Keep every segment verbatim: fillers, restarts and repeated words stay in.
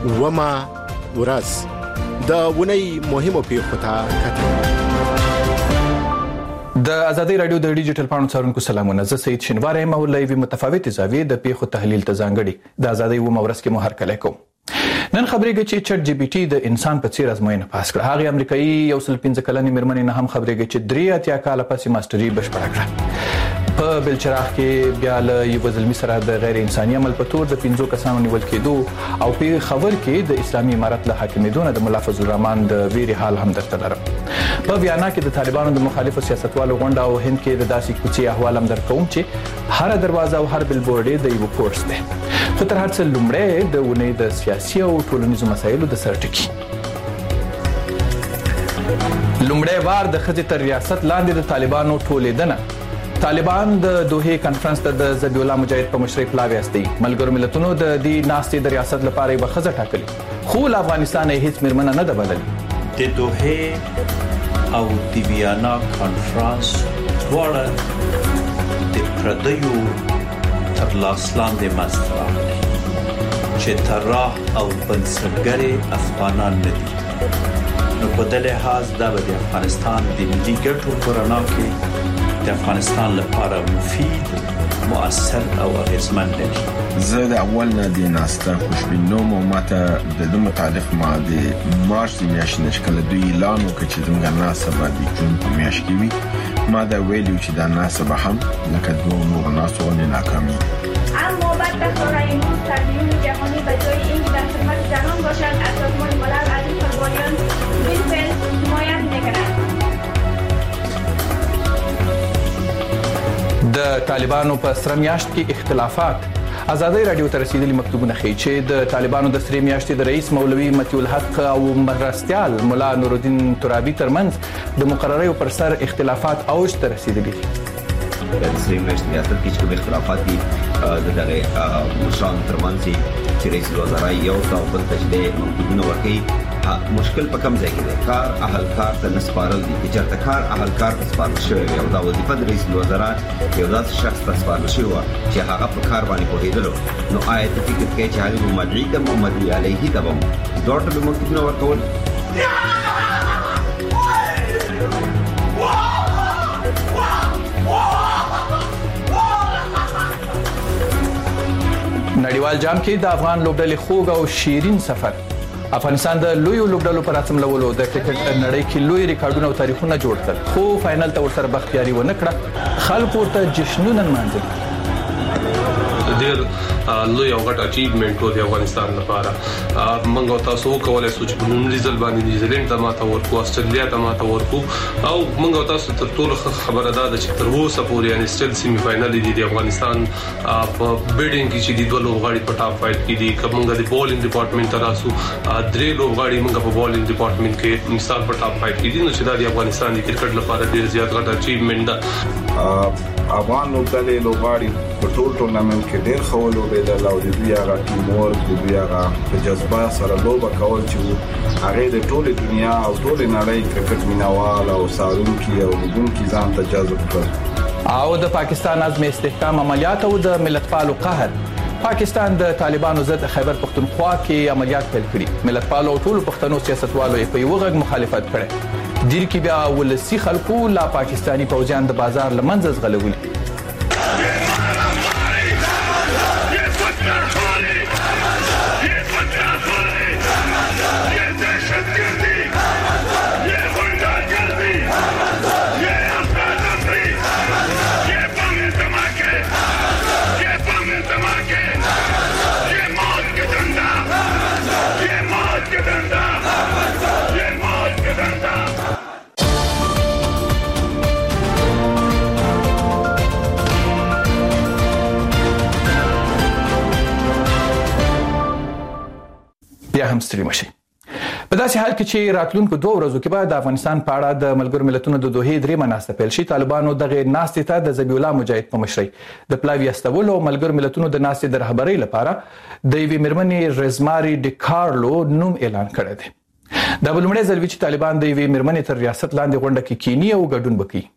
وما ورځ د ونی مهمو پیښو ته کتل. د ازادي رادیو د ډیجیټل پاڼو څارونکو سلامونه. زه سید شینواری یم او له یوې متفاوتې زاویې د پیښو تحلیل ته ځانګړي د ازادي ومه ورځ کې مو هرکلی کوم. نن خبرېږي چې چټ جی پی ټي د انسان په څیر ازموینه پاس کړه. هغې امریکایي یو سل پنځه کلنې مېرمنې نه هم خبرېږي چې درې اتیا کاله پسې ماسټري بشپړه کړه. په بلچراغ کې بیا له یوه زلمي سره د غیر انساني عمل په تور د پنځو کسانو نیول کېدو او په خبر کې د اسلامي امارت له حاکمېدو نه د ملا فضل الرحمن د ویرې حال هم درته لرم. په ویانا کې د طالبانو د مخالفو سیاستوالو غونډه او هند کې د داسې کوڅې احوال هم درکوم چې هر دروازه او هر بلبورډ د یو کورس دی. خو تر هر څه لومړی د اونۍ د سیاسي او ټولنیزو مسایلو د سر ټکي. لومړی وار د ښځې تر ریاست لاندې د طالبانو ټولېدنه. طالبان د دوحې کانفرنس ته د ذبیح الله مجاهد په مشرۍ پلاوی استي. ملګرو ملتونو د دې ناستې د ریاست لپاره یوه ښځه ټاکلې، خو له افغانستان یې هیڅ مېرمنه نه ده بللې. د دوحې او د ویانا کانفرنس دواړه د پردیو تر لاس لاندې منځته راغلي چې طراح او بنسټګرې افغانان نه دي. نو په دې لحاظ دا به د افغانستان د ملي ګټو په رڼا کې د افغانستان لپاره مفید، مؤثر او اغیزمن دی. زه د اول نه د ناسته خوشبینوم او ماته د دې متعلق ما د مارچ د میاشتې نشکله دوی اعلان وکړ چې زموږ ناسته به د جون په میاشت کې وي. ما دا ویلو چې دا ناسته به هم لکه دوه نور ناسته ونه ناکامي. اما بعد بخوره امروز تدبیرون جهانی به جای اینکه در خدمت جهان باشد از سازمان ملل از این قربانیان بالفعل حمایت میکنند. د طالبانو په سره میاشت کې اختلافات. ازادي رادیو ته رسیدلي مکتوبونه ښیي چې د طالبانو د سرې میاشتې د رئیس مولوي مطیع الحق او مرستیال ملا نورالدین ترابي ترمنځ د مقرریو پر سر اختلافات اوج ته رسیدلي دي. د سرې میاشتې ریاست کې چې کوم اختلافات دي د دغه مشرانو ترمنځ چې رئیس الوزرا یو ته بل ته چې مکتوبونه ورکوي، مشکل په کوم ځای کې دی؟ کار اهل کار ته نسپارل دي. چې چېرته کار اهل کار ته سپارل شوی وي او دا وظیفه د رئیس الوزرا یو داسې شخص ته سپارل شوې وه چې هغه په کار باندې پوهېدلو، نو آیا ته فکر کوې چې هغې به مدعي ته او مدعي علیه ته به دواړو ته به مکتوبونه ورکول؟ نړیوال جام کې د افغان لوبډلې خوږ او شیرین سفر. افغانستان د لویو لوبډلو پر اتملولو د کرکټ نړۍ کې لوی ریکارډونه او تاریخونه جوړ کړل، خو فائنل ته ورسره بختیاري ونه کړه. خلکو ته جشنونه نمانځل. ډېر لوی او غټ اچیومنټ و د افغانستان لپاره. موږ تاسو وکولای شو چې په لومړي ځل باندې نیوزیلند ته ماته ورکو، استرالیا ته ماته ورکو، او موږ تاسو تر ټولو خبره ده چې تر اوسه پورې یعنی سټیل سیمی فائنل دي د افغانستان په بیډینګ کې چې د دوه لوبغاړي په ټاپ فایټ کې دي. کومه د بولینګ ډپارټمنټ تراسو درې لوبغاړي موږ په بولینګ ډپارټمنټ کې مثال په ټاپ فایټ کې دي. نو چې دا د افغانستان د کرکټ لپاره ډېر زیات غټ اچیومنټ ده. افغان لوبډلې لوبغاړي په ټول ټورنمنټ کې ډېر ښه ولوبېدل او د دوی هغه ټیم ورک، د دوی هغه په جذبه سره لوبه کول چې هغې د ټولې دنیا او ټولې نړۍ کرکټ مینوال او څارونکي او لیدونکي ځان ته جذب کړل. او د پاکستان عزم استحکام عملیات او د ملتپالو قهر. پاکستان د طالبانو ضد خیبر پختونخوا کې عملیات پیل کړي. ملتپالو او ټولو پښتنو سیاستوالو یې په یوه غږ مخالفت کړی. دیر کې بیا ولسی خلکو لا پاکستانی پوځیان د بازار لمنځه ځغلولي. بیا هم ستړي مشي. په داسې حال کې چې راتلونکو دوه ورځو کې به د افغانستان په اړه د ملګرو ملتونو د دوحې درېیمه ناسته پیل شي. طالبانو دغه ناستې ته د ذبیح الله مجاهد په مشرۍ د پلاوي استولو او ملګرو ملتونو د ناستې د رهبرۍ لپاره د یوې مېرمنې رزماري ډیکارلو نوم اعلان کړی دی. دا به لومړی ځل وي چې طالبان د یوې مېرمنې تر ریاست لاندې غونډه کې کینی او ګډون وکړي.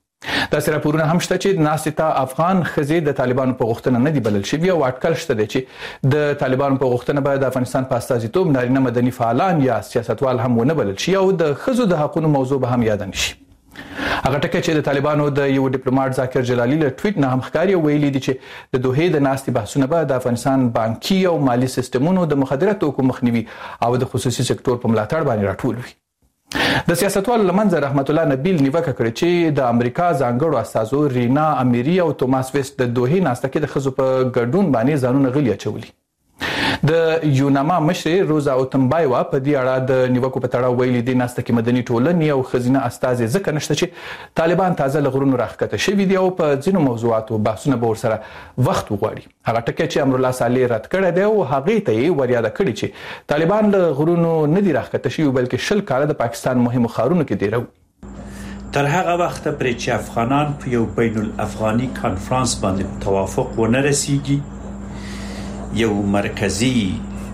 دا راپورونه هم شته چې ناستا افغان خزې د طالبانو په غوښتنه نه دی بلل شوی او اټکل شته چې د طالبانو په غوښتنه به د افغانستان په استازیتوب نارینه مدني فعالان یا سیاستوال هم ونه بلل شي او د خزو د حقوقو موضوع به هم یاد نشي. هغه ټکی چې د طالبانو د یو ډیپلوماټ ذاکر جلالی له ټویټ نه هم ښکاري ویلي دي چې د دوحې د ناستې بحثونه به د افغانستان بانکي او مالی سیستمونو د مخدره توکو مخنیوي او د خصوصي سکتور په ملاتړ باندې راټول وي. د سیاستوال لمنځه رحمت الله نبیل نیوکه کړې چې د امریکا ځانګړو استازو رینا امیری او توماس ویست د دوحې ناسته کې د خزو په ګډون باندې ځانونه غلي اچولي. د یوناما مشر روزا اوتمبایوا په دې اړه د نیوکو په تړاو ویلي دي ناسته کې مدني ټولنې او خزینه استازي ځکه نشته چې طالبان تازه لغرونو راخکته شوي دي او په ځینو موضوعاتو بحثونه به ورسره وخت وغواړي. هغه ټکی چې امرالله صالح رد کړی دی او هغې ته یې وریاده کړې چې طالبان لغرونو نه دي راخکته شوي بلکې شل کاله د پاکستان مهمو ښارونو کې دی رو. تر هغه وخت پرې چې افغانان په یو بین الافغاني کانفرنس باندې توافق ونه رسیږي یو مرکزی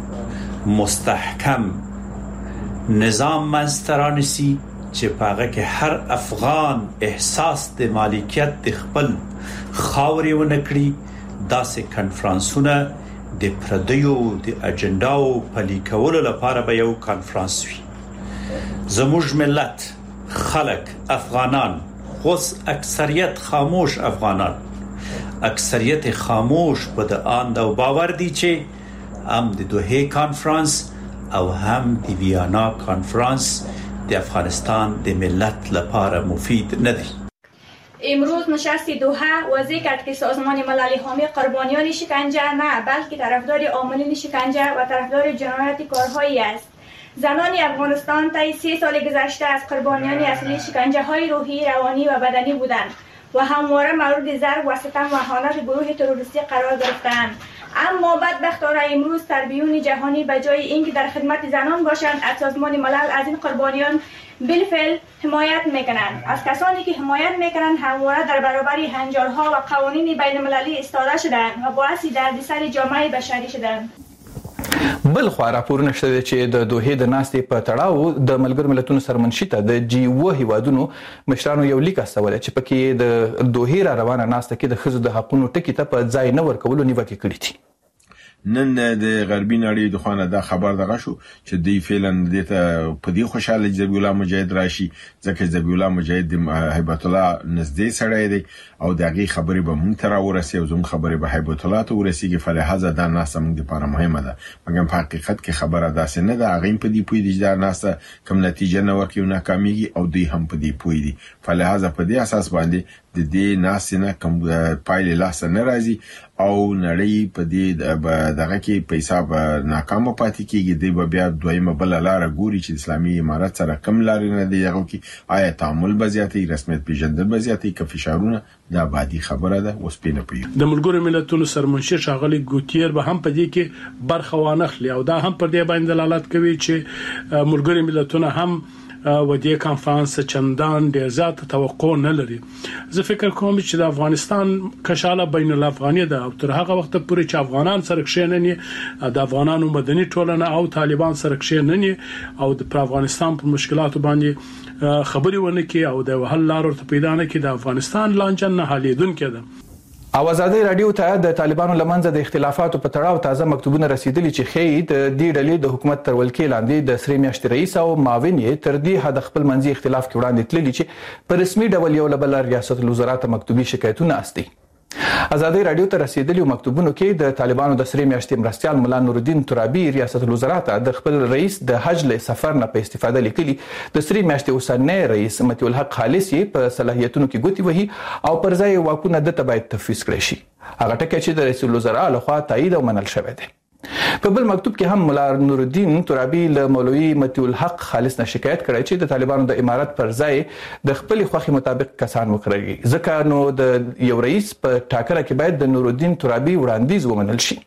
مستحکم نظام منځته چې په هغه کې هر افغان احساس د مالکیت د خپل خاورې ونه کړي داسې کنفرانسونه د پردیو د اجنډاو پلي کولو لپاره به یو کنفرانس وي. زموږ ملت خلک افغانان اوس اکثریت خاموش افغانان اکثریت خاموش په د آند او باور دي چې هم د دوحې کانفرنس او هم د ویانا کانفرنس د افغانستان د ملت لپاره مفید نه دي. امروز نشست دوحه واضح کرد که سازمان ملل حامی قربانیان شکنجه نه بلکه طرفدار عاملین شکنجه و طرفدار جنایت کارهایی است. زنان افغانستان طی سه سال گذشته از قربانیان اصلی شکنجه های روحی، روانی و بدنی بودند و همواره مورد ضرب و ستم و اهانت گروه تروریستی قرار گرفتند. اما بدبختانه امروز تربیون جهانی به جای اینکه در خدمت زنان باشند از سازمان ملل از این قربانیان بالفعل حمایت میکنند. از کسانی که حمایت میکنند همواره در برابر هنجارها و قوانین بین المللی ایستاده شدند و باعث دردسر جامعه بشری شدند. بل خو راپورونه شته چې د دوحې د ناستې په تړاو د ملګرو ملتونو سرمنشي ته د جی اوه هیوادونو مشرانو یو لیک استولی چې پکې د دوحې را روانه ناسته کې د ښځو د حقونو ټکي ته په ځای نه ورکولو نیوکې کړې دي. نن د غربي نړۍ د خوانه دا خبر دغه شو چې دوی فعلا د ته په دې خوشاله ذبیح الله مجاهد راشي ځکه ذبیح الله مجاهد د هیبت الله نږدې سړی دی او دغه خبرې به مونږ تر ورسې او زموږ خبرې به هیبت الله ته ورسېږي. فلهذا دا ناسه موږ لپاره مهمه ده مګر په حقیقت کې خبره داسې نه ده. هغه په دې پوي دي دا ناسه کوم نتیجه نه ورکوي او ناکاميږي او دوی هم په دې پوي دي. فلهذا په دې اساس باندې د دې ناسه نه کوم پایله لاس نه راځي او نړۍ په دې دغه کې پیسې به ناکامه پاتې کیږي. د بیا دویمه بل لار ګوري چې اسلامي امارات سره کم لارې نه دی هغه کې آیا تعامل بزیاتي رسمیت پیژندل بزیاتي ک فشارونه دا بادي خبره ده اوس پینه پي. د ملګرو ملتونو سرمنشي شاغلي ګوتیر به هم په دې کې برخه وانخلي او دا هم پر دې باندې دلالت کوي چې ملګرو ملتونو هم و دې کانفرنس چندان ډیر زیات توقع نه لري. زه فکر کوم چې د افغانستان کشاله بین الافغاني ده او تر هغه وخت پورې چې افغانان سره کښینني د افغانانو مدني ټولنه او طالبان سره کښینني او د افغانستان په مشکلاتو باندې خبري ونه کوي او د حل لارو ته پیدا نه کوي د افغانستان لانجن نه حلیدونکې ده. او ازادي رادیو ته د طالبانو لمنځه د اختلافاتو په تړاو تازه مکتوبونه رسیدلي چې خې د دې ډلې د حکومت تر ولکې لاندې د سری میاشتې رئیس او معاون یې تر دې حد خپل منځي اختلاف کې وړاندې تللي چې په رسمي ډول یو لبل ریاست الوزرا ته مکتوبي شکایتونه استي. ازادي رادیو ته رسیدلي مکتوبونو کې د طالبانو د سری میاشتې مرستيال مولا نور الدین ترابي ریاست الوزرا ته د خپل رئیس د حج له سفر نه په استفاده لیکلي د سری میاشتې اوسنۍ رئیس متي الحق خالص په صلاحیتونو کې ګوتی وهي او پر ځای واکونه د تبعید تفویض کړی شي. هغه ټکی چې د رئیس الوزرا لخوا تایید او منل شوی دی. په بل مکتوب کې هم مولا نور الدین ترابي له مولوي متي الحق خالص نه شکایت کړی چې د طالبانو د امارات پر ځای د خپل خوخي مطابق کسان وکړي ځکه نو د یو رئیس په ټاکره کې باید د نور الدین ترابي وړاندیز ومنل شي.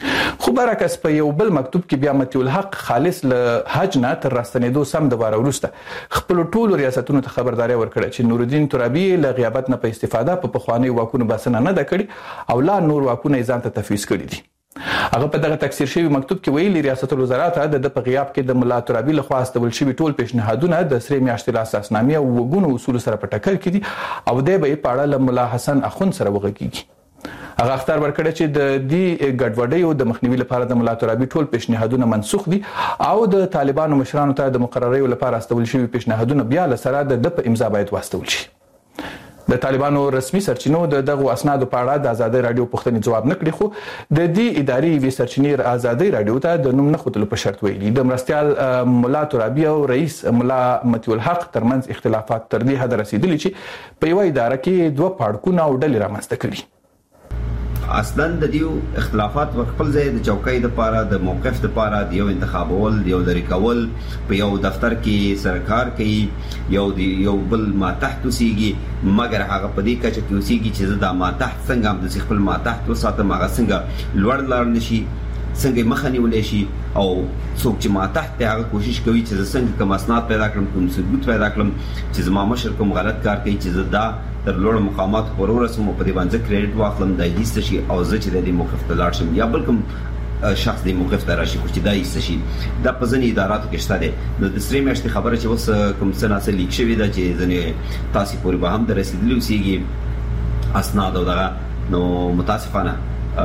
خو برعکس په یو بل مکتوب کې بیا متي الحق خالص له حج نه تر راستنېدو سم د واره وروسته خپل ټولو ریاستونو ته خبرداري ورکړه چې نور الدین ترابي له غیابت نه په استفاده په پخوانی واکونو باسنه نه ده کړې او لا نور واکونه ځان ته تفویض کړي دي. هغه په دغه تکثیر شوی مکتوب کې ویلي ریاست الوزرا ته د په غیاب کې د ملا ترابي لخوا استول شوی ټول پیشنهادونه د سری میاشتې اساسنامې او وګونو اصول سره په ټکر کې دي او د به په اړه ملا حسن اخوند سره وغږیږي. هغه اختار ورکړی چې د دې ګډوډۍ د مخنیوي لپاره د ملا ترابي ټول پیشنهادونه منسوخ دي او د طالبانو مشرانو ته د مقررۍ لپاره استول شوی پیشنهادونه بیا له سره د په امضا باید واستول شي. د طالبانو رسمي سرچینو د دغه اسنادو په اړه د آزادۍ رادیو پوښتنې جواب نه کړی، خو د دې ادارې وی سرچینې آزادۍ رادیو ته د نوم نه ختلو په شرط ویلي. د مرستيال ملا ترابي او رئیس ملا متي الحق ترمنځ اختلافات تر دې حد رسیدلي چې په یو اداره کې دوه پاړکونه او ډلې رامنځته کړي. اصلا د دیو اختلافات خپل ځای د چوکۍ د پاره د موقف د پاره د یو انتخابول د یو لري کول په یو دفتر کې سرکار کوي یو دی یو بل ما تحت وسیږي، مګر هغه په دې کچه کې وسیږي چې دا ما تحت څنګه هم د خپل ما تحت وساتم، هغه څنګه لوړ لار نشي، څنګه مخنی ولې شي، او څوک چې ما تحت هغه کوشش کوي چې څنګه کوم اسناد پیدا کړم، کوم ثبوت پیدا کړم چې زما مشر کوم غلط کار کوي چې دا تر لوړ مقامات پورې ورسوم په دې باندې کریډټ واخلم د هیڅ شي او زه چې د دې موقف ته لاړ شم یا بل کوم شخص دې موقف ته راشي چې دا هیڅ شي. دا په ځینې اداراتو کې شته ده. د سری میاشتې خبره چې اوس کوم څه ناسه لیک شوې ده چې ځینې تاسو پورې به هم درسېدلی اوسېږي اسناد او دغه، نو متاسفانه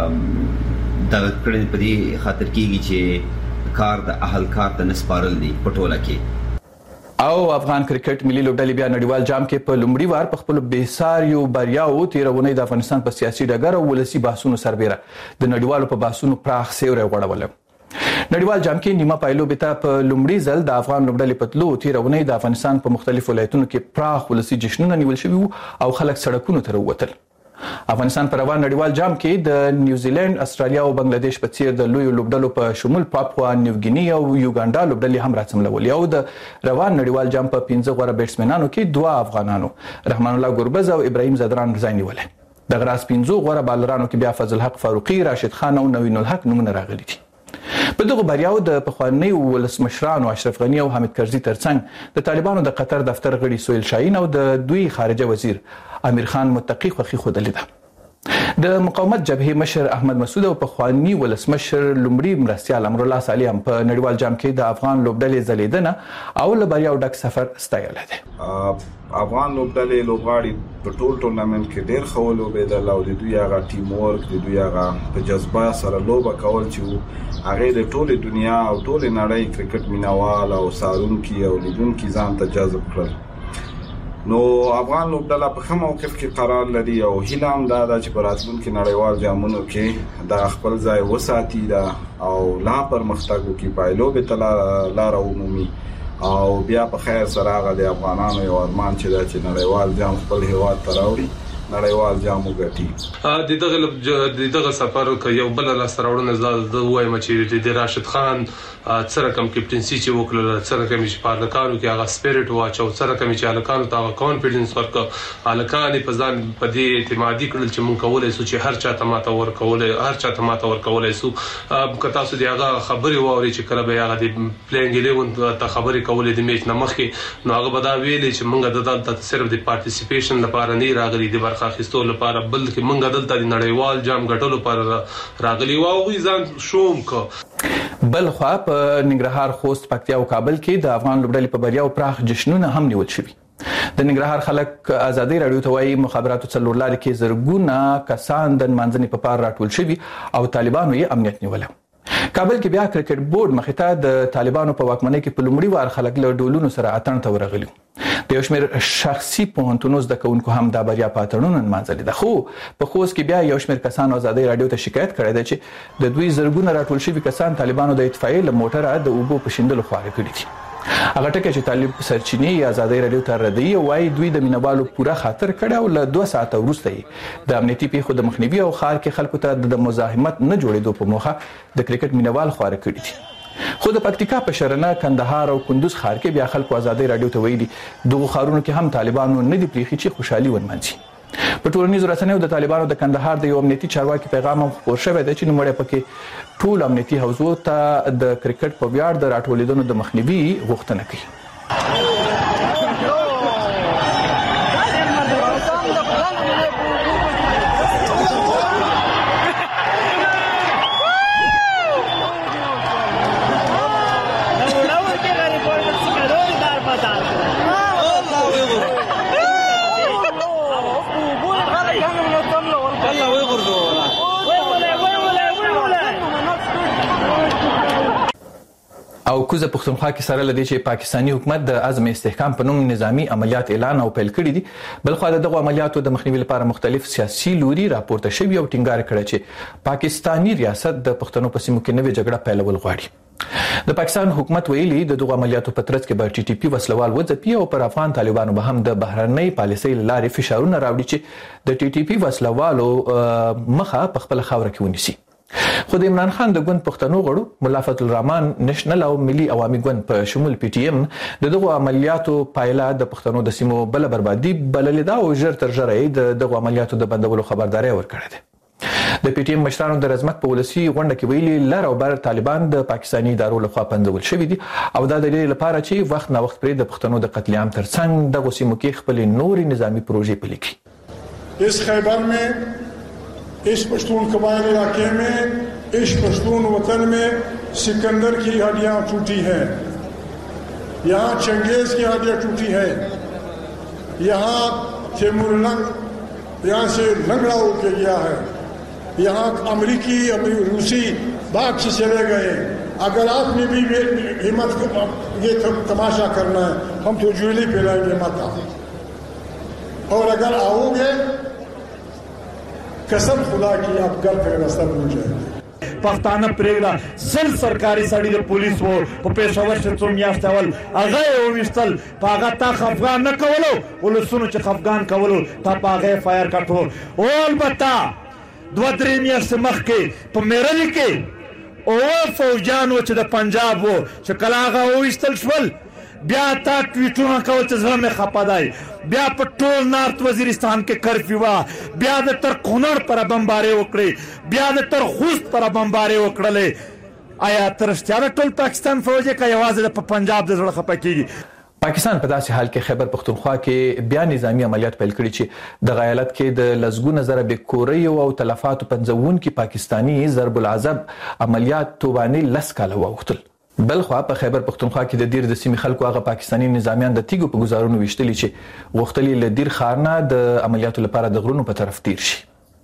دا کړنې په دې خاطر کېږي چې کار د اهل کار ته نسپارل دي په ټوله کې. او افغان کرکټ ملي لوبډلې بیا نړیوال جام کې په لومړي وار په خپل بیساریو بریاو تیرونې د افغانستان په سیاسي ډګر او ولسی بحثونو سربېره د نړیوالو په بحثونو پراخ سیوری غوړول. نړیوال جام کې نیمه پایلو بتا په لومړي ځل د افغان لوبډلې په تلو تیرونې د افغانستان په مختلفو ولایتونو کې پراخ ولسی جشنونه نیول شوي او خلک سړکونو ته ووتل. افغانستان پر روان نړیوال جام کې د نیوزیلند، استرالیا او بنگلاديش په څیر د لوی لوبډلو په شمول پاپوا نیوګینی او یوګانډا لوبډلې هم راڅملول. یو د روان نړیوال جام په پنځه غوړه بیټسمنانو کې دوه افغانانو رحمان الله ګربز او ابراهیم زدران ځای نیول. د غراس پنځه غوړه بالرانو کې بیا فضل حق فاروقي، راشد خان او نوین الحق نومونه راغلي دي. په دغه بریاو د پخوانی ولسمشرانو اشرف غنی او حامد کرزي ترڅنګ د طالبانو د قطر دفتر غړي سویل شاهین او د دوی خارجه وزیر امیر خان متقی خوخي خودلې ده. د مقاومت جبهه مشر احمد مسعود او پخوانی ولسمشر لومړي مرستيال امر الله صالح هم په نړیوال جام کې د افغان لوبډلې زلیدنه او لبریاو ډک سفر ستایل دي. افغان لوبډلې لوبغاړي په ټول ټورنمنت کې ډېر ښه ولوبېدل او د دوی هغه ټیم ورک د دوی هغه په جذبه سره لوبه کول چې هغه د ټوله دنیا او ټوله نړۍ کرکټ مینوال او سارونکي او لیدونکي ځان ته جذب کړل. نو افغان لوبډله په کوم موقف کې قرار لري او هیله هم دا ده چې په راتلونکي نړیوال جامونو کې دا خپل ځای وساتي دا او لا پرمختګ وکړي، پایلوبې ته لار عمومي او بیا په خیر سره هغه د افغانانو یو ارمان چې دا چې نړیوال جام خپل هیواد ته راوړي، نړیوال جام وګټي. د دغه د دغه سفر کې یو بل لاس راوړنه زده وایم چې د راشد خان سره کوم کیپټنسي چې وکړل، سره کوم چې پارلکانو کې هغه سپیرټ واچو، سره کوم چې الکانو ته هغه کانفیډنس ورکړ، الکان په ځان په دې اعتمادي کړل چې مونږ کولای شو چې هر چا ته ماته ورکولای هر چا ته ماته ورکولای شو. که تاسو دی هغه خبري ووري چې کله به هغه د پلینګ الیون ته خبري کولې د میچ نه مخکې، نو هغه به دا ویلې چې مونږ د دلته صرف د پارټیسیپیشن لپاره نه راغلي، د برخه اخیستو لپاره، بلکې مونږ دلته د نړیوال جام ګټلو لپاره راغلي وو. هغه ځان شوم کو. بل خو په ننګرهار، خوست، پکتیا او کابل کې د افغان لوبډلې په بریاو پراخ جشنونه هم نیول شوي. د ننګرهار خلک آزادۍ رادیو ته وایي مخابراتو څلور لارې کې زرګونه کسان د منځنۍ په پار راټول شوي او طالبانو یې امنیت نیولی. کابل کې بیا کرکټ بورډ مخې ته د طالبانو په واکمنۍ کې په لومړي وار خلک له ډولونو سره اتڼ ته ورغلي. د یو شمېر شخصي پوهنتونو زده کوونکو هم دا بریا په اتڼونو نمانځلې ده. خو په خوست کې بیا یو شمېر کسان آزادۍ رادیو ته شکایت کړی دی چې د دوی زرګونه راټول شوي کسان طالبانو د اطفائیې له موټره د اوبو په شیندلو خواره کړي دي. هغه ټکی چې طالب سرچینې آزادۍ رادیو ته ردی وایي دوی د مینوالو پوره خاطر کړی او له دوه ساعته وروسته د امنیتي پیښو د مخنیوي او ښار کې خلکو ته د مزاحمت نه جوړېدو په موخه د کرکټ مینوال خواره کړي دي. خو د پکتیکا په شرنه، کندهار او کندوز ښار کې بیا خلکو آزادۍ رادیو ته ویلي دغه ښارونو کې هم طالبانو نه دي پریښي چې خوشحالي ونمانځي. په ټولنیزو رسنیو د طالبانو د کندهار د یو امنیتي چارواکي پیغام هم خپور شوی دی چې نوموړی پکې ټول امنیتي حوزو ته د کرکټ په ویاړ د راټولېدنو د مخنیوي غوښتنه کوي. او کوزه پښتونخوا کې سره لدی چې پاکستانی حکومت د عزم استحکام په نوم نظامی عملیات اعلان او پیل کړی دي، بلخو دغه عملیاتو د مخنیوي لپاره مختلف سیاسي لوري راپورته شوی او ټینګار کړی چې پاکستانی ریاست د پښتنو په سیمو کې نوې جګړه پیلول غواړي. د پاکستان حکومت ویلي د دغه عملیاتو په ترڅ کې به ټي ټي پی وسلوال وځپي او پر افغان طالبانو به هم د بهرنۍ پالیسۍ لارې فشارونه راوړي چې د ټي ټي پی وسلوالو مخه په خپل خاور کې ونیسي. خو د عمران خان د ګوند پښتنو غړو ملا فضل الرحمن نېشنل او ملي عوامي ګوند په شمول پی ټي ایم د دغه عملیاتو پایله د پښتنو د سیمو بل بربادي بللې ده او ژر تر ژره د دغه عملیاتو د بندولو خبرداري ورکړه ده. د پی ټي ایم مشرانو د رزمک په ولسی غونډه کې ویلي لر او بر طالبان د پاکستاني ادارو لخوا پنځول شوی دي او دا د دې لپاره چې وخت نه وخت پرې د پښتنو د قتل عام ترڅنګ دغه سیمو کې خپل نوري نظامی پروژې پلي کړي. اس خیبر में इस पश्तून कबाइल इलाके में इस पश्तून वतन में सिकंदर की हड्डियां टूटी हैं, यहाँ चंगेज की हड्डियां टूटी हैं, यहाँ तैमूर लंग यहाँ से लंगड़ा होके गया है, यहाँ अमेरिकी रूसी भाग से चले गए. अगर आपने भी हिम्मत ये तमाशा करना है हम तो ज्वेली फैलाएंगे मत आओ, और अगर आओगे कसम खुदा की आप घर पे रास्ता भूल जाएंगे. پښتانه پرېږده سل سرکاري سړي د پولیس وو په پېښور کې څو میاشتې اول هغه یې وویشتل، په هغه تا خفګان نه کولو، ولسونو چې خفګان کولو تا په هغه یې فایر کټو. او البته دوه درې میاشتې مخکې په میرلي کې اوه فوجیانو چې د پنجاب وو چې کله هغه وویشتل شول بیا تا ټویټونه کول چې زړه مې خفه دی، بیا په ټول نارت وزیرستان کې کرفیو وه، بیا د تر کونړ پر بمبارې وکړې، بیا د تر خوست پر بمبارې وکړلې. آیا تر رښتیا د ټول پاکستان فوج که یوازې د پنجاب د زړه خفه کېږي؟ پاکستان په داسې حال کې خیبر پښتونخوا کې بیا نظامی عملیات پیل کړي چې د غیالت کې د لسګونه زره بېکوریو او تلفاتو پنځونکي پاکستانی ضرب العذب عملیات توباني لس کاله واوښتل. بلخوا په خیبر پښتونخوا کې د دیر د سیمې خلکو هغه پاکستانی نظامیان د تیګو په گزارونو ویشتلي چې غوښتلي له دیر ښار نه د عملیاتو لپاره د غرونو په طرف تیر شي.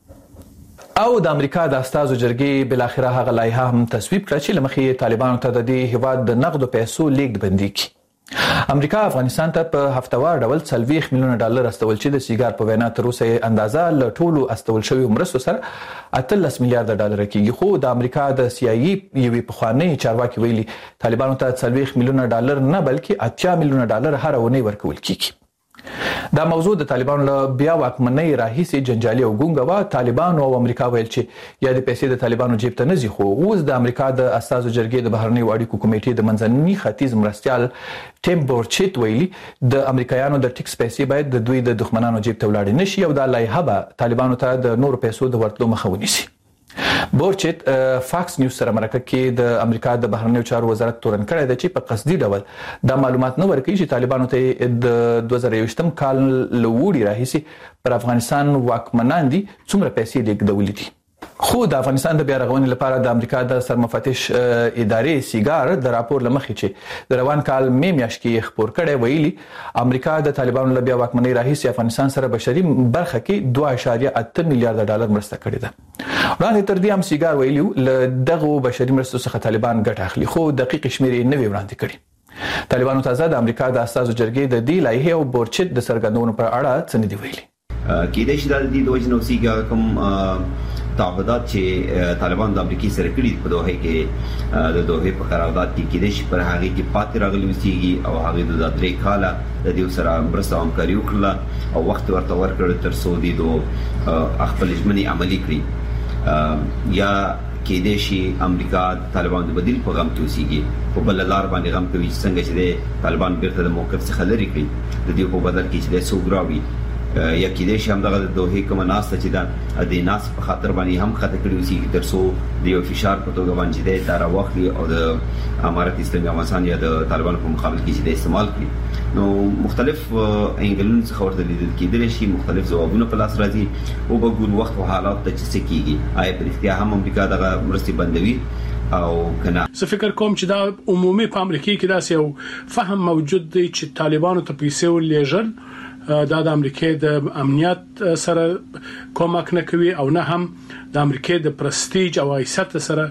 او د امریکا د استازو جرګې بلاخره هغه لایحه هم تصویب کړه چې له مخې طالبانو ته د دې هیواد د نقدو پیسو لیږد بندي کړي. امریکا افغانستان ته په هفتوار ډول څلوېښت میلیونه ډالر استول چې د سیګار په وینا تر اوسه اندازه له ټولو استول شویو مرستو سره اتلس میلیارډ ډالر کېږي. خو د امریکا د سی آی ای یوې پخوانۍ چارواکي ویلي طالبانو ته څلوېښت میلیونه ډالر نه بلکې اتیا میلیونه ډالر هره اونۍ ورکول کېږي. دا موضوع د طالبانو له بیا واکمنۍ راهیسې جنجالي او ګونګه وه. طالبانو او امریکا ویل چې یا د پیسې د طالبانو جیب ته نه ځي، خو اوس د امریکا د استازو جرګې د بهرنیو اړیکو کمیټې د منځني ختیځ مرستیال ټیم بورچیت ویلي د امریکایانو د ټیکس پیسې باید د دوی د دښمنانو جیب ته ولاړې نه شي او دا لایحه به طالبانو ته د نورو پیسو د ورتلو مخه ونیسي. بورچیت فاکس نیوز سره مرکه کې د امریکا د بهرنیو چارو وزارت تورن کړی دی چې په قصدي ډول دا معلومات نه ورکوي چې طالبانو ته د دوه زره یوویشتم کال له وړي راهیسې پر افغانستان واکمنان دي څومره پیسې لیږدولې دي. خو د افغانستان د بیا رغونې لپاره د امریکا د سرمفتش ادارې سیګار د راپور لمخې چې د روان کال مې میاشت کې خبر کړی ویلي امریکا د طالبانو له بیا واکمنۍ راهیسې افغانستان سره بشري برخه کې دوه اعشاریه اته میلیارډ ډالر مرسته کړې ده. وړاندې تر دې هم سیګار ویلي له دغه بشري مرستو څخه طالبان ګټه اخلي، خو دقیق شمېرې یې نه وي وړاندې کړي. طالبانو تازه د امریکا د استازو جرګې د دې لایحې او بورچیت د څرګندونو پر اړه څه نه دي ویلي. کېدای شي د دې د وجې نه اوسېږي کوم تعهدات چې طالبان د امریکای سره کړي په دوحه کې د دوحه په قرارداد کې کېدای شي پر هغه کې پاتې راغلي اوسېږي او هغه د درې کاله د دې سره مرسته همکاري وکړه او وخت ورته ورکړ تر څو دې دوه خپل ژمنې عملي کړي. یا کېدای شي امریکا طالبان د بدیل په غم کې اوسېږي په بل لار باندې غم کوي څنګه چې طالبان بیرته د موقف څخه لري کړي د دې په بدل کې چې د سوګراوي یا کېدای شي همدغه د دوحې کومه ناسته چې دا د ناس په خاطر باندې هم خطر کړی اوسېږي تر څو د یو فشار په توګه باندې دی دا راواخلي او د امارت اسلامي افغانستان یا د طالبانو په مقابل کې چې د استعمال کړي. نو مختلف انګلونو څخه ورته لیدل کېدلی شي، مختلف ځوابونه په لاس راځي او به ګور وخت او حالات ته چې څه کېږي. آیا په رښتیا هم امریکا دغه مرستې بندوي او کنه؟ زه فکر کوم چې دا عمومي په امریکا کې داسې یو فهم موجود دی چې طالبانو ته پیسې ولېږل دا د امریکا د امنیت سره کومک نه کوي او نه هم د امریکا د پرستیج او حیثیت سره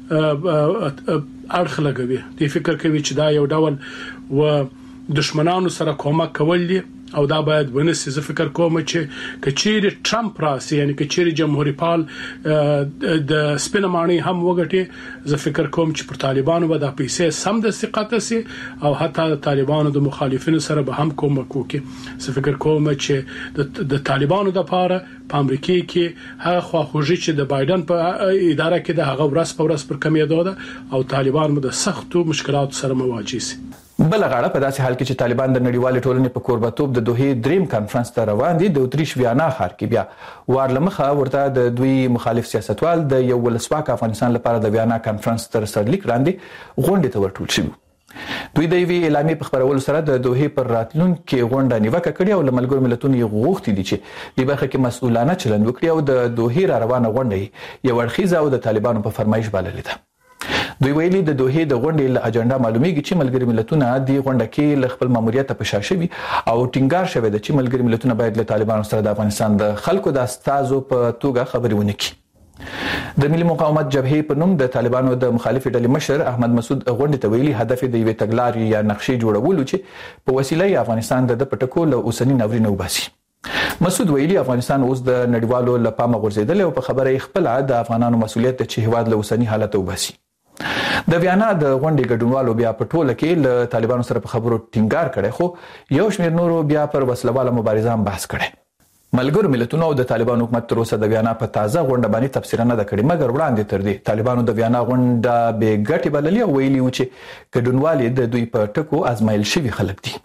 اړخ لګوي د فکر کوي چې دا یو ډول و دشمنانو سره کومک کول دي او دا باید ونسي. زه فکر کوم چې کچېری ټرمپ راسي یعنی کچېری جمهوریت پال د سپینمانی هم وګټي زه فکر کوم چې پر طالبانو به د پیسې سم د ثقت سي او حتی د طالبانو د مخالفینو سره به هم کومک وکړي. زه فکر کوم چې د طالبانو د لپاره په امریکا کې هغه خواخوږي چې د بایدن په اداره کې د هغه ورځ په ورځ پر کمیدو ده او طالبان مو د سختو مشکلاتو سره مواجه سي. بل غاړه په داسې حال کې چې طالبان د نړیوال ټولنې په کوربتوب د دوحې دریم کانفرنس ته روان دي د اتریش ویانا ښار کې بیا وارلمخه ورته د دوی مخالف سیاستوال د یو ولسواک افغانستان لپاره د ویانا کانفرنس تر سرلیک وړاندې غونډې ته ورټول شوی. دوی د یوې اعلامیې په خبرولو سره د دوحې پر راتلونکي غونډه نیوکه کړې او له ملګرو ملتونو یې غوښتي دي چې د برخه کې مسؤلانه چلند وکړي او د دوحې را روانه غونډه یو اړخیزه او د طالبانو په فرمایش بللې ده. دوی ویلي د دوحې د غونډې له اجنډا معلومیږي چې ملګري ملتونه د غونډه کې له خپل ماموریت په شاشوي او ټینګار شوی د چې ملګري ملتونه باید له طالبانو سره د افغانستان د خلکو د استازو په توګه خبرې ونه کړي. د ملي مقاومت جبهې په نوم د طالبانو د مخالفي ډلې مشر احمد مسعود غونډې ته ویلي هدف د یوې تګلارې یا نقشې جوړولو چې په وسیله افغانستان د پټکو له اوسنی ناورین وباسي. مسعود ویلي افغانستان اوس د نړیوالو لپاره غورځیدل او په خبره خپل د افغانانو مسؤلیت چې هیواد له اوسنی حالت وباسي. د ویانا د غونډې ګډونوالو بیا په ټوله کې له طالبانو سره په خبرو ټینګار کړي خو یو شمېر نورو بیا پر وسلواله مبارزه هم بحث کړي. ملګرو ملتونو او د طالبانو حکومت تر اوسه د ویانا په تازه غونډه باندې تفسیر نه ده کړې مګر وړاندې تر دې طالبانو د ویانا غونډه به ګټي بللې او ویلي و چې ګډونوالي د دوی په ټکو ازمایل شوي خلک دي.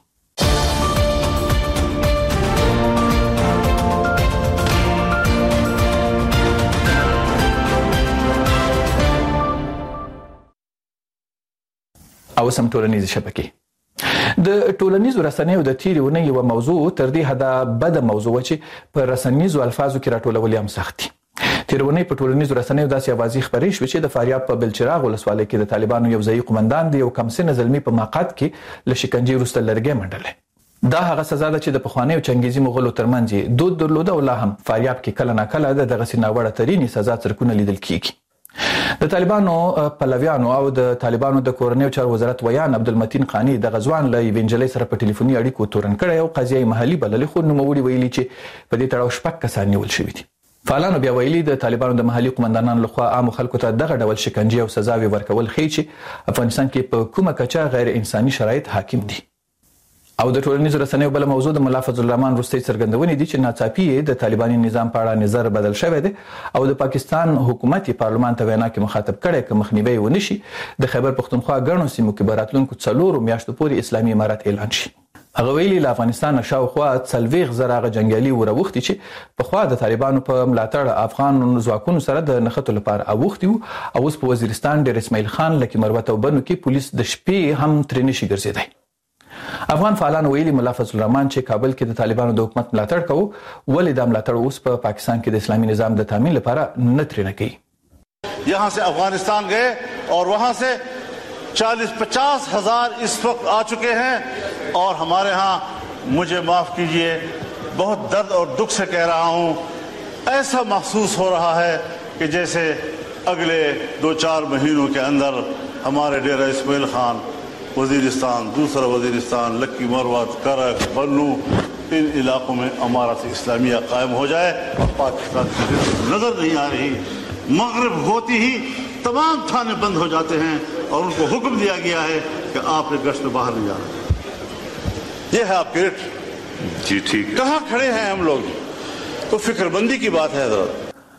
او سم ټولنیز شبکې د ټولنیزو رسنیو د تیری ونې یو موضوع تر دې حدا بد موضوع چې په رسنیزو الفاظو کې راټولول هم سختي. تیرونه په ټولنیزو رسنیو داسې اوازې خبرې شوې چې د فاریاب په بلچراغ ولسوالۍ کې د طالبانو یو ځای قومندان د یو کمسن زلمی په ماقات کې له شکنجې وروسته لرګي منډلې. دا هغه سزا ده چې د پخوانیو چنګیزي مغولو ترمنځ دود درلود او لا هم فاریاب کې کله نه کله دغه سیناوړه تريني سزا څرکونه لیدل کیږي. د طالبانو پلویانو او د طالبانو د کورنیو چارو وزارت ویان عبدالمتین قانی د غزوان له وینجلې سره په ټلیفوني اړیکو تورن کړی او قضیه محلي بللې خو نوموړي ویلي چې په دې تړاو شپږ کسان نیول شوي دي. فعالانو بیا ویلي د طالبانو د محلي قومندانانو لخوا عام خلکو ته دغه ډول شکنجې او سزاوي ورکول ښیي چې افغانستان کې په کومه کچه غیر انساني شرایط حاکم دي. او د ټولنیزو رسنیو بل موضوع د ملا فضل الرحمن روستي څرګندونې دي چې ناڅاپي د طالباني نظام په اړه نظر بدل شوی دی او د پاکستان حکومت پارلمان ته وینا کې مخاطب کړي چې مخنیوي ونشي د خیبر پختونخوا غړو سیمو کې براتلونکو څلورو میاشتو پورې اسلامي امارات اعلان شي. هغه ویلي له افغانستان شاوخوا څلويغ زراغه جنگیالي وروختي چې په خوا د طالبانو په ملاتړ افغان ځواکونو سره د نخښتو لپاره اوختي او اوس په وزیرستان ډیر اسماعیل خان لکه مروت او بنو کې پولیس د شپې هم ترې نشي ګرځیدای. افغان فعالان ویلي ملا فضل الرحمن چې کابل کې د طالبانو د حکومت ملاتړ کوي ولې د ملاتړ اوس په پاکستان کې د اسلامي نظام د تامین لپاره نه ترې نه کوي. यहाँ से अफगानिस्तान गए और वहां से चालीस पचास हजार इस वक्त आ चुके हैं और हमारे यहाँ मुझे माफ कीजिए बहुत दर्द और दुख से कह रहा हूं ऐसा महसूस हो रहा है कि जैसे अगले दो चार महीनों के अंदर हमारे डेरा इस्माइल खान वजीरिस्तान दूसरा वजीरिस्तान लक्की मरवत करक बन्नू इन इलाकों में अमारत इस्लामिया कायम हो जाए और पाकिस्तान की नजर नहीं आ रही मगरिब होती ही तमाम थाने बंद हो जाते हैं और उनको हुक्म दिया गया है कि आप गश्त में बाहर नहीं जाना। ये है आपकी रिट जी ठीक कहाँ खड़े हैं हम लोग तो फिक्रमंदी की बात है हजरत.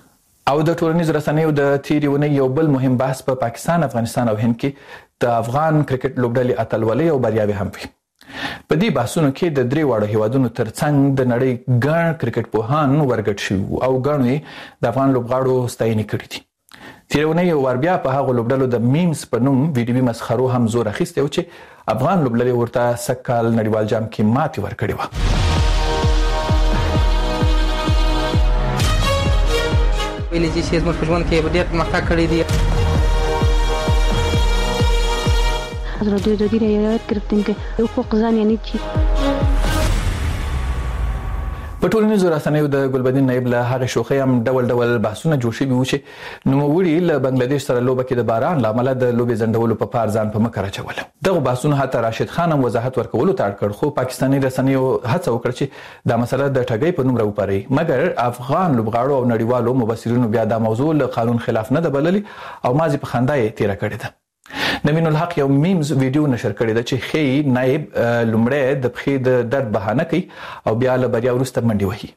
او د ټولنیزو رسنیو د تیری ونې یو بل مهم بحث په پا پاکستان افغانستان او هند کې د افغان کرکټ لوبډلې اتلولۍ او بریاوې هم وي. په دې بحثونو کې د درې واړو هیوادونو ترڅنګ د نړۍ ګڼ کرکټ پوهان ورګډ شوي او ګڼو د افغان لوبغاړو ستاینې کړې دي. تیری ونې یو ور بیا په هغو لوبډلو د میمز په نوم ویډیوي مسخرو هم زور اخیستی و چې افغان لوبډلې ورته سږ کال نړیوال جام کې ماتې ورکړې وه. ویلي چې زموږ په ژوند کې ډېر پرمختګ کړی دی. حضرت دودی را یاد گرفتیم که حقوق زن یعنی چی. په ټولنیزو رسنیو د ګلبدین نایب له هغه شوخي هم ډول ډول بحثونه جوړ شوي و چې نوموړي له بنگلاديش سره لوبه کې د باران لامل د لوبې زندولو په پار ځان په مکر اچول. دغه بحثونه حتی راشد خان هم وضاحت ورکولو ته اړ کړ، خو پاکستاني رسنیو هڅه وکړه چې دا مسله د ټګۍ په نوم راوپاري، مګر افغان لوبغاړو او نړیوالو مبصرینو بیا دا موضوع له قانون خلاف نه ده بللي او مازی په خندا یې تیر کړی ده. نوین الحق یو میمز ویډیو نشر کړی دی چې خې نائب لومړی د پخې د درد بهانه کوي او بیا له بریا وروسته منډې وهي.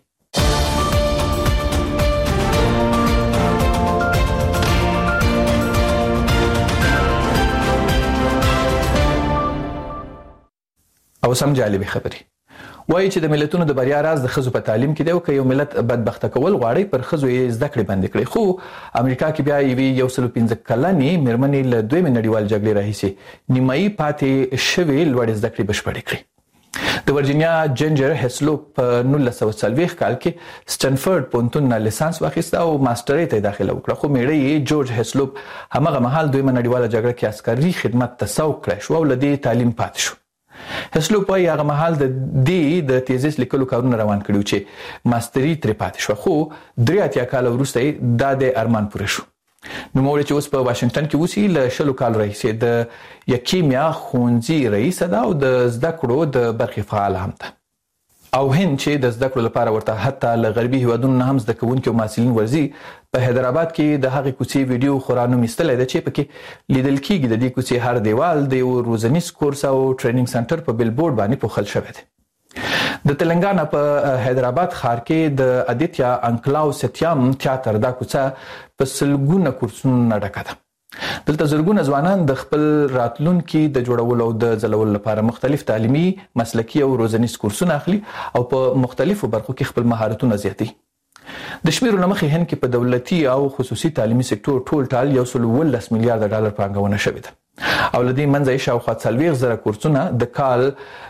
او سم جالبه خبري وایي چې د ملتونو د بریا راز د خزو په تعلیم کې دی او که یو ملت بدبخت کول غواړي پر خزو یې زده کړې باندې کړي. خو امریکا کې بیا یوې یو سل پنځه کلنې مېرمنې له دویمې نړیوال جګړې راهیسې نیمایي پاتې شوې لوړې زده کړې بشپړې کړې. د ورجینیا جنجر هسلوپ په نولس سوه څلوېښت کال کې سټنفورد پوهنتون نه لیسانس واخیسته او ماسټرۍ ته داخله وکړه، خو میړه یې جورج هسلوپ همغه مهال دویمه نړیواله جګړه کې عسکري خدمت ته سوق کړی شو او له دې تعلیم پاتې شو. هسلوپ وايي هغه مهال د دې د تیزیس لیکلو کارونه روان کړیو چې ماستری ترې پاتې شو، خو درې اتیا کال وروسته دا د ارمان پوره شو. نو موږ چې اوس په واشنگټن کې اوسي له شلو کال راهیسې د یکیمیا ښوونځي رئیس ده او د زده کړو د برخې فعال هم ده. او هند چې د زده کړو لپاره ورته حتی له غربي هیوادونو نه هم زده کوونکي او محصلین ورځي، په حیدرآباد کې د هغې کوڅې ویډیو خورا نوم ایستلی ده چې پکې لیدل کېږي د دې کوڅې هر دیوال د یو روزنیز کورس او ټریننګ سنټر په بیلبورډ باندې پوښل شوی دی. د تلنګانا په حیدرآباد ښار کې د ادیتیا انکلاو ستیام تیاتر دا کوڅه په سلګونه کورسونو نه ډکه ده. دلته زرګونه ځوانان د خپل راتلونکي د جوړولو او د ځلولو لپاره مختلف تعلیمي، مسلکي او روزنیز کورسونه اخلي او په مختلفو برخو کې خپل مهارتونه زیاتوي. د شمیرو له مخې هند کې په دولتي او خصوصي تعلیمي سکتور ټول ټال یو سل اوولس میلیارډ ډالر پانګونه شوې ده او له دې منځه یې شاوخوا څلوېښت زره کورسونه د کال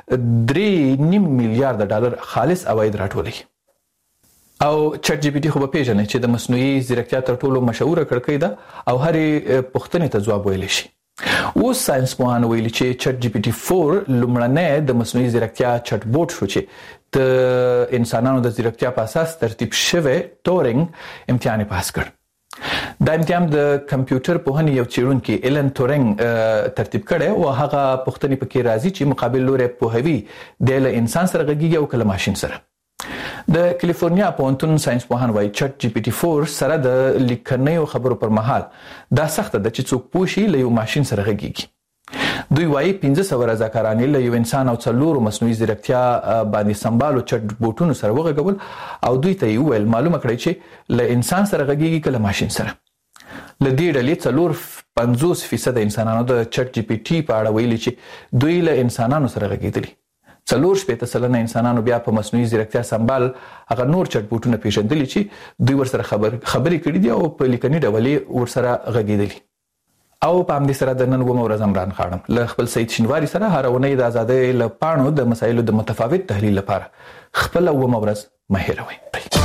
درې نیم میلیارډ ډالر خالص عواید راټولوي. او چټ جی پی ټي خو به پیژنئ چې د مصنوعي ځیرکتیا تر ټولو مشهوره کړکۍ ده او هرې پوښتنې ته ځواب ویلی شي. اوس ساينس پوهانو ویلي چې چټ جی پی ټي فور لومړنی د مصنوعي ځیرکتیا چټ بوټ شو چې د انسانانو د ځیرکتیا په اساس ترتیب شوی ټورینګ امتحان یې پاس کړ. دا امتحان د کمپیوټر پوهنې یو څېړونکي ایلن تورینګ ترتیب کړی او هغه پوښتنې پکې راځي چې مقابل لوری پوهوي دی له انسان سره غږیږي او که له ماشین سره. د کالیفورنیا پوهنتون ساينس پوهان وایي چټ جی پی ټي فور سره د لیکنیو خبرو پر مهال دا سخته ده چې څوک پوه شي له یو ماشین سره غږیږي. دوی وایي پنځه سوه رضاکارانې له یو انسان او څلورو مصنوعي ځیرکتیا باندې سمبالو چټ بوټونو سره وغږول او دوی ته یې وویل معلومه کړئ چې له انسان سره غږیږي که له ماشین سره. له دې ډلې څلور پنځوس فیصده انسانانو د چټ جی پی ټي په اړه ویلي چې دوی له انسانانو سره غږیدلي. څلور شپېته سلنه انسانانو بیا په مصنوعي ځیرکتیا سمبال هغه نور چټ بوټونه پیژندلي چې دوی ورسره خبر خبرې کړي دي او په لیکني ډول یې ورسره غږیدلي. او په همدې سره د نن اوومه ورځ عمران خانم له خپل سید شینواري سره هره اونۍ د ازادۍ له پاڼو د مسایلو د متفاوت تحلیل لپاره خپله اوومه ورځ مه هېروئ.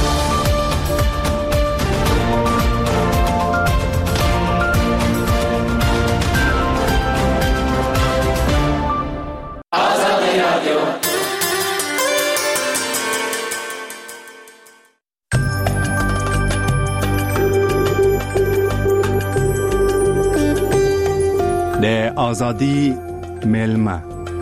د ازادي ملما.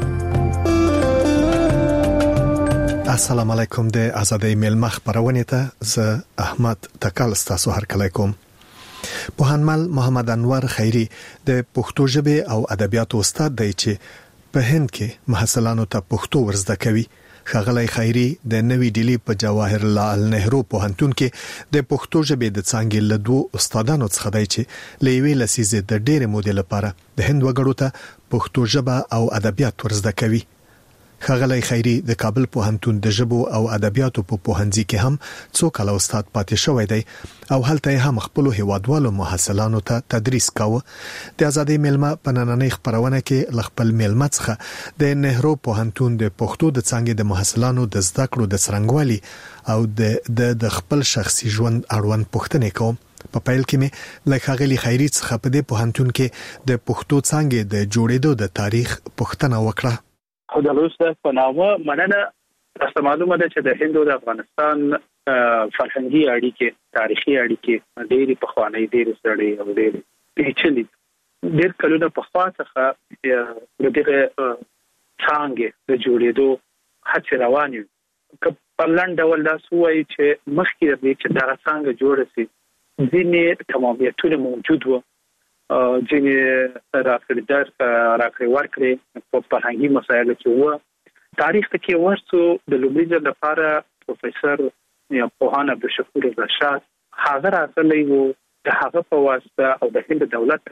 السلام علیکم. د ازادي ملما خبرونه ته زه احمد تکل تاسو هر کله کوم. پوهنمل محمد انور خیری د پښتو ژبه او ادبیاتو استاد دی چې په هند کې محصلانو ته پښتو ورزده کوي. ښاغلی خیری د نوې ډیلی په جواهر لال نهرو پوهنتون کې د پښتو ژبې د څانګې له دوو استادانو څخه دی چې له یوې لسیزې د ډېرې مودې لپاره د هند وګړو ته پښتو ژبه او ادبیات ورزده کوي. ښاغلی خیری د کابل پوهنتون د ژبو او ادبیاتو په پوهنځي کې هم څو کاله استاد پاتې شوی دی او هلته هم خپل هیوادوالو محصلانو ته تدریس کاوه. د ازادي ملما په نننۍ خبرونه کې ل خپل ملما څخه د نهرو پوهنتون د پښتو د څانګې د محصلانو د زده کړو د څرنګوالي او د د خپل شخصي ژوند اړوند پوښتنې کوم. په پیل کې مې له ښاغلي خیری څخه په دې پوهنتون کې د پښتو څانګې د جوړېدو د تاریخ پوښتنه وکړه. خدای وسته په نامه مننه تاسو معلومه ده چې د هند او د افغانستان فرهنګي اړیکې تاریخي اړیکې ډېری پخوانی ډېری سړې او ډېری پیچلې ډېر کلونه په خوا څخه د دغه څنګه د جوړېدو هڅه روانه ک په لاندې ډول دا سوې چې مخکې د دې چې دا څنګه جوړ شي ځینې تمامیتونه موجود وو ځینې راکړدار راکړې ورکړې په فرهنګي مسایلو کې وو تاریخ ته کې ورسو د لومړي ځل لپاره پروفیسور یا پوهان عبدالشکور رشاد هغه راغلی وو د هغه په واسطه او د هند دولت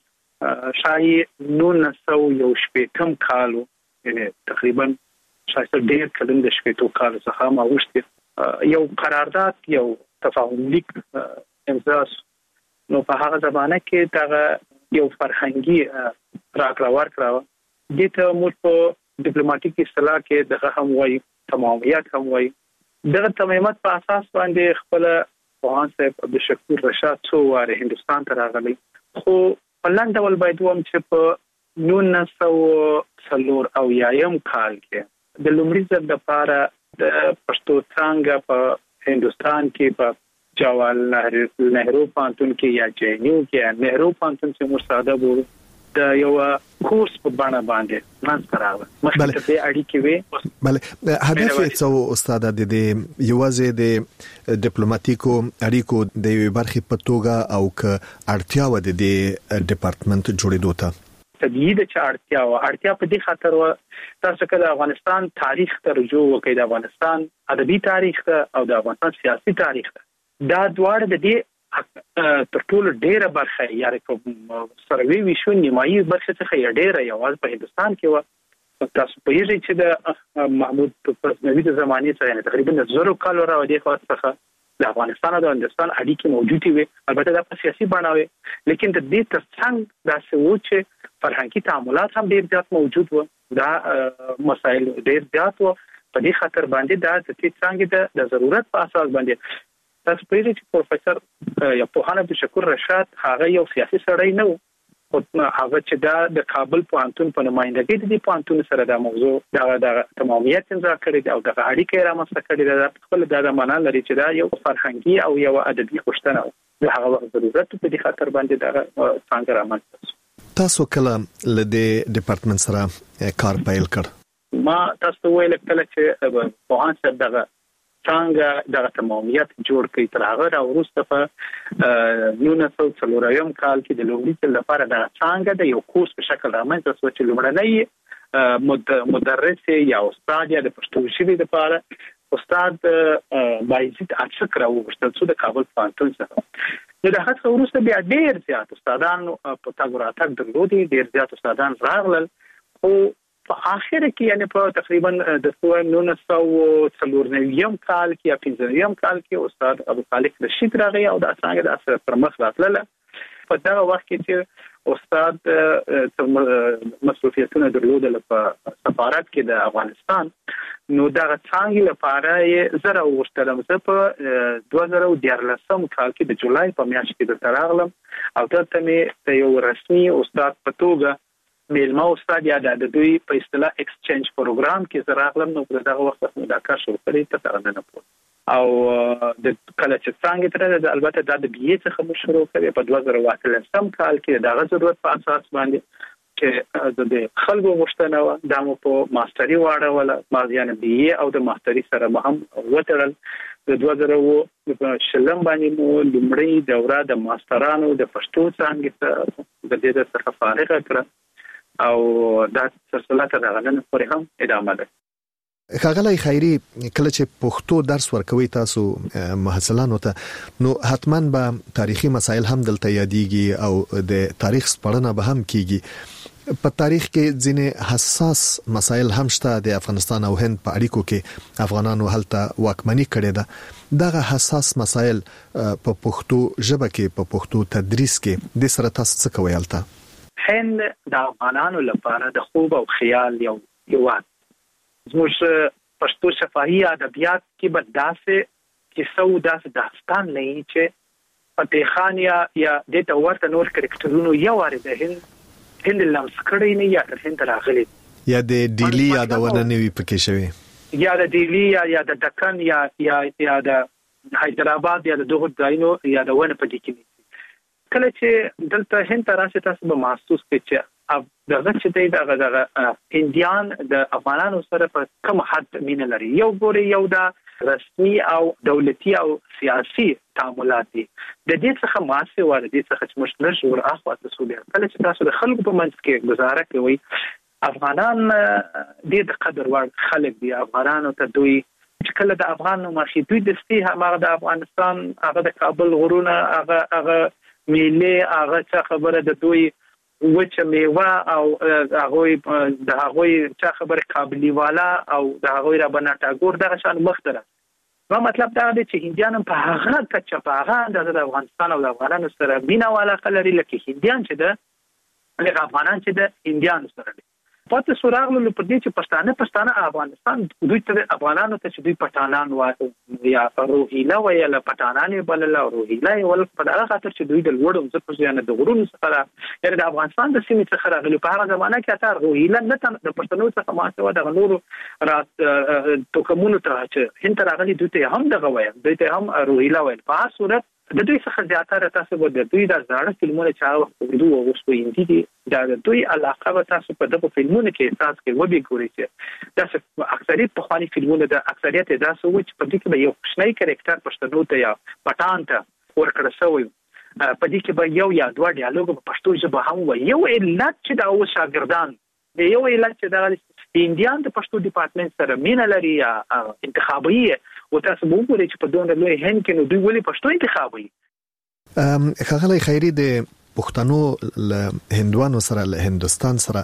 ترمنځ شایي نو نسو یو شپږم کالو یعنی تقریبا شایي ډېر کلن د شپږو کالو څخه ما وشته یو قرارداد یو تفاهم لیک امضا نو په هغه زمانه کې دا یو فرهنګي راکړه ورکړه د ته موږ په ډیپلوماټیک اصطلاح کې دغه هم وایي تمامیت هم وایي دغه تمامیت په اساس باندې خپل پوهان صاحب عبدالشکور رشاد څو واره هندستان ته راغلی خو په لاندې ډول باید وم چې په نولس سوه څلور او یایم کال کې د لومړي ځل لپاره د پښتو څنګه په هندستان کې په جواهرلال نهرو پانتون کې یا جے این یو کې نهرو پانتون چې مرساده بو د یو کورس په باندې باندې مانس کراوه مخکې ته اړیکې وي بله هدف څه استاد د دې یوازې د ډیپلوماټیکو اړیکو د یوې برخې په توګه او ک اړتیا و د دې ډپارټمنټ جوړېدو ته طبيعي د اړتیا و اړتیا په دې خاطر و تاسو کله افغانستان تاریخ ته رجوع وکړئ د افغانستان ادبي تاریخ او د افغانستان سیاسي تاریخ دا دواړه د دې تر ټولو ډیره برخه یاري په سروي وشو نیمایي برخه څخه ډیره یوازې په هندستان کې و تاسو په یوه چې د محمود غزنوي د زمانه څخه تقریبا زرو کال راوړي خو څخه د افغانستان او د هندستان اړیکې موجودې وي البته د سیاسي بڼه لیکن د دې ترڅنګ دا څه و چې فرهنګي تعاملات هم ډیر زیات موجود و دا مسایل ډیر زیات و په دې خاطر باندې دا د څنګه د ضرورت په اساس باندې تاسو په دې چې پروفیسور یا پوهان عبدالشکور رشاد هغه یو سیاسي سړی نه و او هغه چې دا د کابل پوهنتون په نمائندګۍ د دې پوهنتون سره دا موضوع دا د تمامیت امضا کړی او د اړیکې رامنځته کړی دا خپل د معنا لري چې دا یو فرهنګي او یو ادبي غوښتنه ده هغه وخت ضرورت په دې خاطر باندې دا څنګه رامنځته تاسو کله ل دې ډپارټمنټ سره کار پیل کړ ما تاسو ویل کله چې پوهان سره دغه څنګه د تمامیت جوړ کړي تر هغه راوروسته په نولس سوه څلورم کال کې د لومړي ځل لپاره د څنګه د یو کورس په شکل رامنځته شو چې لومړنی مدرس یا استاد یا د پښتو ژبې لپاره استاد بایزید اشک راوغوښتل چې د کابل پوهنتون څخه نو د هغه وروسته بیا ډېر زیات استادان په تاسو راتګ درلودي ډېر زیات استادان راغلل خو په اخر کې یعنی په تقریبا د نولس سوه څلورم کال کې یا پنځم کال کې استاد ابو خالق رشید راغی او د څنګه د اثر پر مخ راتله په دا وخت کې چې استاد مسؤلیتونه درلودل په سفارت کې د افغانستان نو دا څنګه لپاره یې زره وشتلم زه په دوه زره دیارلسم کال کې د جولای په میاشت کې د تراغلم او دلته مې یو رسمي استاد په توګه میلمه استاد یا د دوی په اصطلاح ایکسچینج پروګرام کې زراغلم نو په دغه وخت کې دا کار شروع کړی ته څنګه نه پوه او د کله چې څنګه تر البته د بي اي څخه مو شروع کړی په دوه زره اتلسم کال کې د ضرورت په اساس باندې چې د خلکو غوښتنه و د مو په ماستري واړه ولا مازیانه بي اي او د ماستري سره هم وترل د دوه زره و شلم باندې مو لومړی دوره د ماسترانو د پښتو څنګه د دې د څخه فارغ کړ او دا سلسله تر غلنه پورې هم ادامه ده ښاغلی خیري کله چې پښتو درس ورکوي تاسو محصلانو ته نو حتما به تاریخي مسایل هم دلته یادېږي او د تاریخ سپړنه به هم کیږي په تاریخ کې ځینې حساس مسایل هم شته د افغانستان او هند په اړیکو کې افغانانو هلته واکمني کړې ده دغه حساس مسایل په پښتو ژبه کې په پښتو تدریس کې د سره تاسو څه کوي هلته هند د افغانانو لپاره د خوب او خیال یو هیواد زموږ پښتو شفاهي ادبیات کې به داسې کیسو داسې داستان لې چې فتح خان یا یا د تورته نور کرکټرونو یو واره د هند هند لمس کړی نه یا د هند راغلي یا د ډیلی یادونه نوي پکې شوی یا د ډیلی یا یا د دکن یا یا یا د حیدرآباد یا د دغه ځایونو یا د ونه په دې کې کله چې دلته هند راشي تاسو به محسوس کړئ چې دغه چې دی دغه دغه هندیان د افغانانو سره په کوم حد مینه لري. یو ګوري یو د رسمي او دولتي او سیاسي تعاملات دي د دې څخه ماسه ور دي څخه چې مشترک جوړ اخوا تاسو به کله چې تاسو د خلکو په منځ کې گزاره کوي افغانان د قدر وړ خلک دي. افغانانو ته دوی چې کله د افغان ماشي دوی د ستی هغه د افغانستان هغه د کابل غرونه هغه هغه میله هغه څه خبره د دوی وچه میوه او هغه د هغه څه خبره قابلی والا او د هغه را بناټاګور دغه شان مختره. نو مطلب دا دی چې هندیان په هغه کچه په هغه د افغانستان او د افغانانو سره مینا والا خلري لکه هندیان چې د لکه افغانان چې د هندیان سره دي. پاتې سوراغلو په دې چې پښتانه پښتانه افغانستان دوی ته افغانانو ته چې دوی پټانان وایي یا روهیلا وایي له پټانان بلل او روهیلا ول په دغه خاطر چې دوی د لوړو ځکه چې د غرونو څخه یعنی د افغانستان د سیمې څخه راغلي په هغه زمانہ کې اثر روهیلا نه د پښتنو څخه ماسه و د نورو رات توکمونو ته چې هند راغلي دوی ته هم دغه وایي دوی ته هم روهیلا وایي. په هر صورت د دوی څخه زیاتره تاسو به د دوی د زړه فلمونه چې هغه اردو او اوس په هندي دي دا د دوی علاقه به تاسو په دغه فلمونو کې احساس کوي و به ګورئ چې دا اکثریت په خواني فلمونه د اکثریت دا سو چې په دې کې به یو شنای کریکټر پښتنو ته یا پټان ته ورکړل شوی په دې کې به یو یا دوه ډیالوګ په پښتو ژبه هم وي. یو علت چې دا او شاګردان د یو علت چې دا هندیان د پښتو ډپارټمنټ سره مینه لري یا انتخابي او تاسو به وګورئ چې په دونه لوی هند کې نو دوی ولې پښتو انتخابوي. ام خغلی خیری د پښتنو له هندوانو سره له هندستان سره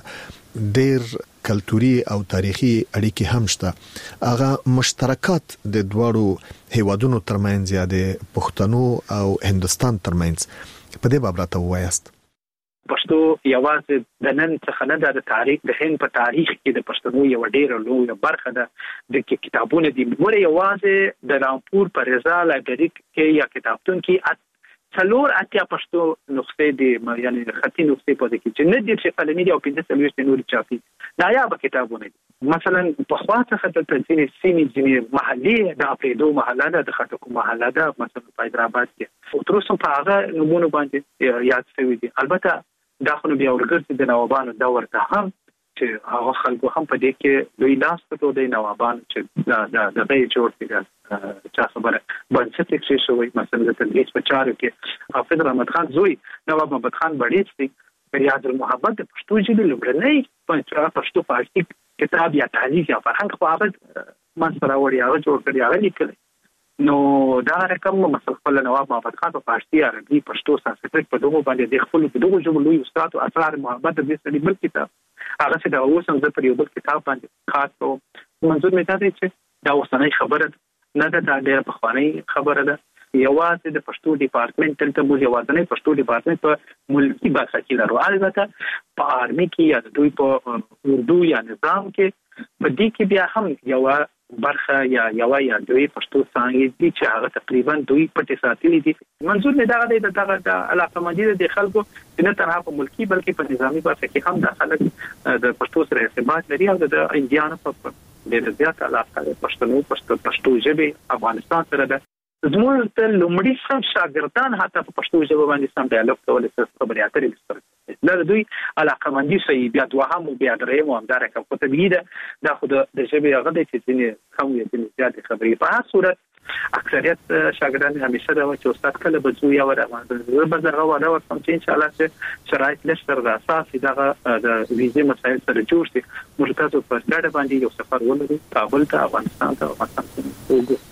ډیر کلتوري او تاریخي اړیکې هم شته. هغه مشترکات د دواړو هیوادونو ترمنځ یا د پښتنو او هندستان ترمنځ په دې باب راته وایاست. پښتو یوازې د نن څخه نه د تاریخ د هند په تاریخ کې د پښتنو یو ډیره لویه برخه ده. د کتابونو دی موږ یوازې د رامپور پر رضا لایبرری کې یا کتابتون کې څلور اتیا پښتو نسخې دي یعنی خطي نسخې په دې کې چې نه دي چې قلمي دي او پنځه څلوېښت نور چاپي نایابه کتابونه دي. مثلا په خوا څخه د تنظیم سیمې ځینې محلي د اپریدو محله ده د خټکو محله ده مثلا په حیدرآباد کې او تر اوسه په هغه نمونه باندې یاد شوی دي. البته دا خو بیا ورګرځي د نوابانو دور ته هم چې هغه خلکو هم په دې کې دوی لاس ته د نوابان چې دا د دغه جوړ کړي چا خبره باندې چې شوی مثلا د تدریس په چارو کې حافظ رحمت خان زوی نواب محمد خان بړیڅ دی ریاض المحبت د پښتو ژبې لومړنی په پښتو فارسي کتاب یا تعلیق یا فرهنګ په هغه منځ راوړی هغه جوړ کړی هغه لیکلی نو دا رقم مثلا خپل نواب محمد خان په فارسي عربي پښتو سانسکریت په دغه باندې د خپل په دغه ژبه لوی استاد او اسرار محبت د دې سړي بل کتاب هغه چې دا اوس هم په یو بل کتاب باندې خاص کوم منظور مې دا دی چې دا اوسنۍ خبره نه ده دا ډېر پخوانی خبره ده. یوازې د پښتو ډپارټمنټ تلته موږ یوازې پښتو ډپارټمنټ په ملکی برخه کې لرو. البته په آرمي کې یا دوی په اردو یا نظام کې په دې کې بیا هم یو برخه یا یو یا دوی پښتو څنګه دي چې هغه تقریبا دوی پټې ساتلې دي. منظور مې دا دی دغه د علاقه مندي د خلکو چې نه تنها په ملکی بلکې په نظامی برخه کې هم د خلک د پښتو سره ارتباط لري او د انډیانو په ډېر زیات علاقه د پښتنو پښتو پښتو ژبې افغانستان سره ده. زموږ ته لومړی سم شاګردان حتی په پښتو ژبه باندې سم ډایالوګ کول څه خبرې اترې سره لر دوی علاقه مندي شي بیا دوهم او بیا دریم او همدار کوم طبيعي ده دا خو د ژبې هغه د چې ځینې کم یا ځینې زیات خبرې په هر صورت اکثریت شاګردان همیشه دا چې استاد کله بزو یا ورغه به زغه ولا ورسم چې ان شاء الله چې شرایط لشتر د اساسي دغه د ویزې مسایل سره جوړ شي موږ تاسو په ډاډه باندې یو سفر ولرو کابل ته افغانستان ته افغانستان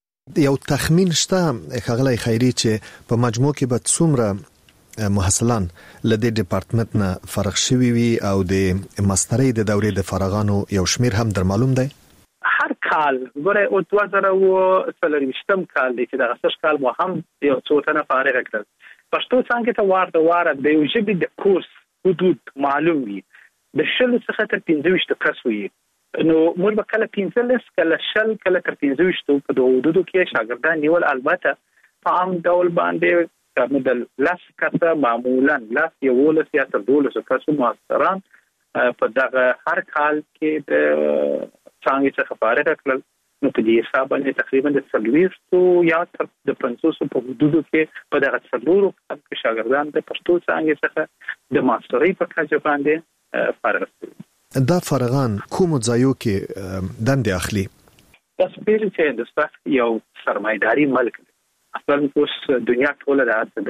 یو تخمین شته خغلی خیری چې په مجموع کې به څومره محصلان لدې ډپارټمنټ نه فرغ شوي وي او د ماسترۍ د دورې د فارغانو یو شمیر هم در معلوم دی. هر کال ګوره او دوه زره او څلورویشتم کال دی چې د غسش کال مو هم یو څو تنه فارغ کړل. پښتو څنګه ته وارد وارد د یو ژبې د کورس حدود معلوم وي د شل څخه تر پنځه ویشت کس وي نو موږ به کله پنځلس کله شل کله تر پنځه ویشت په دوه حدودو کې شاګردان نیول. البته په عام ډول باندې د لاس کسه معمولا لاس یولس یا تر دولس کسو ماستران په دغه هر کال کې د څنګه څخه فارغ کړل نو په دې حساب باندې تقریبا د څلويختو یا تر د پنځوسو په حدودو کې په دغه څلورو کې شاګردان د پښتو څنګه څخه د ماسترۍ په کچه باندې فارغ شول. دا فارغان کوم ځایو کې دندې اخلي؟ تاسو پیل چې هندستان یو سرمایداري ملک دی. اصلا اوس دنیا ټوله راځي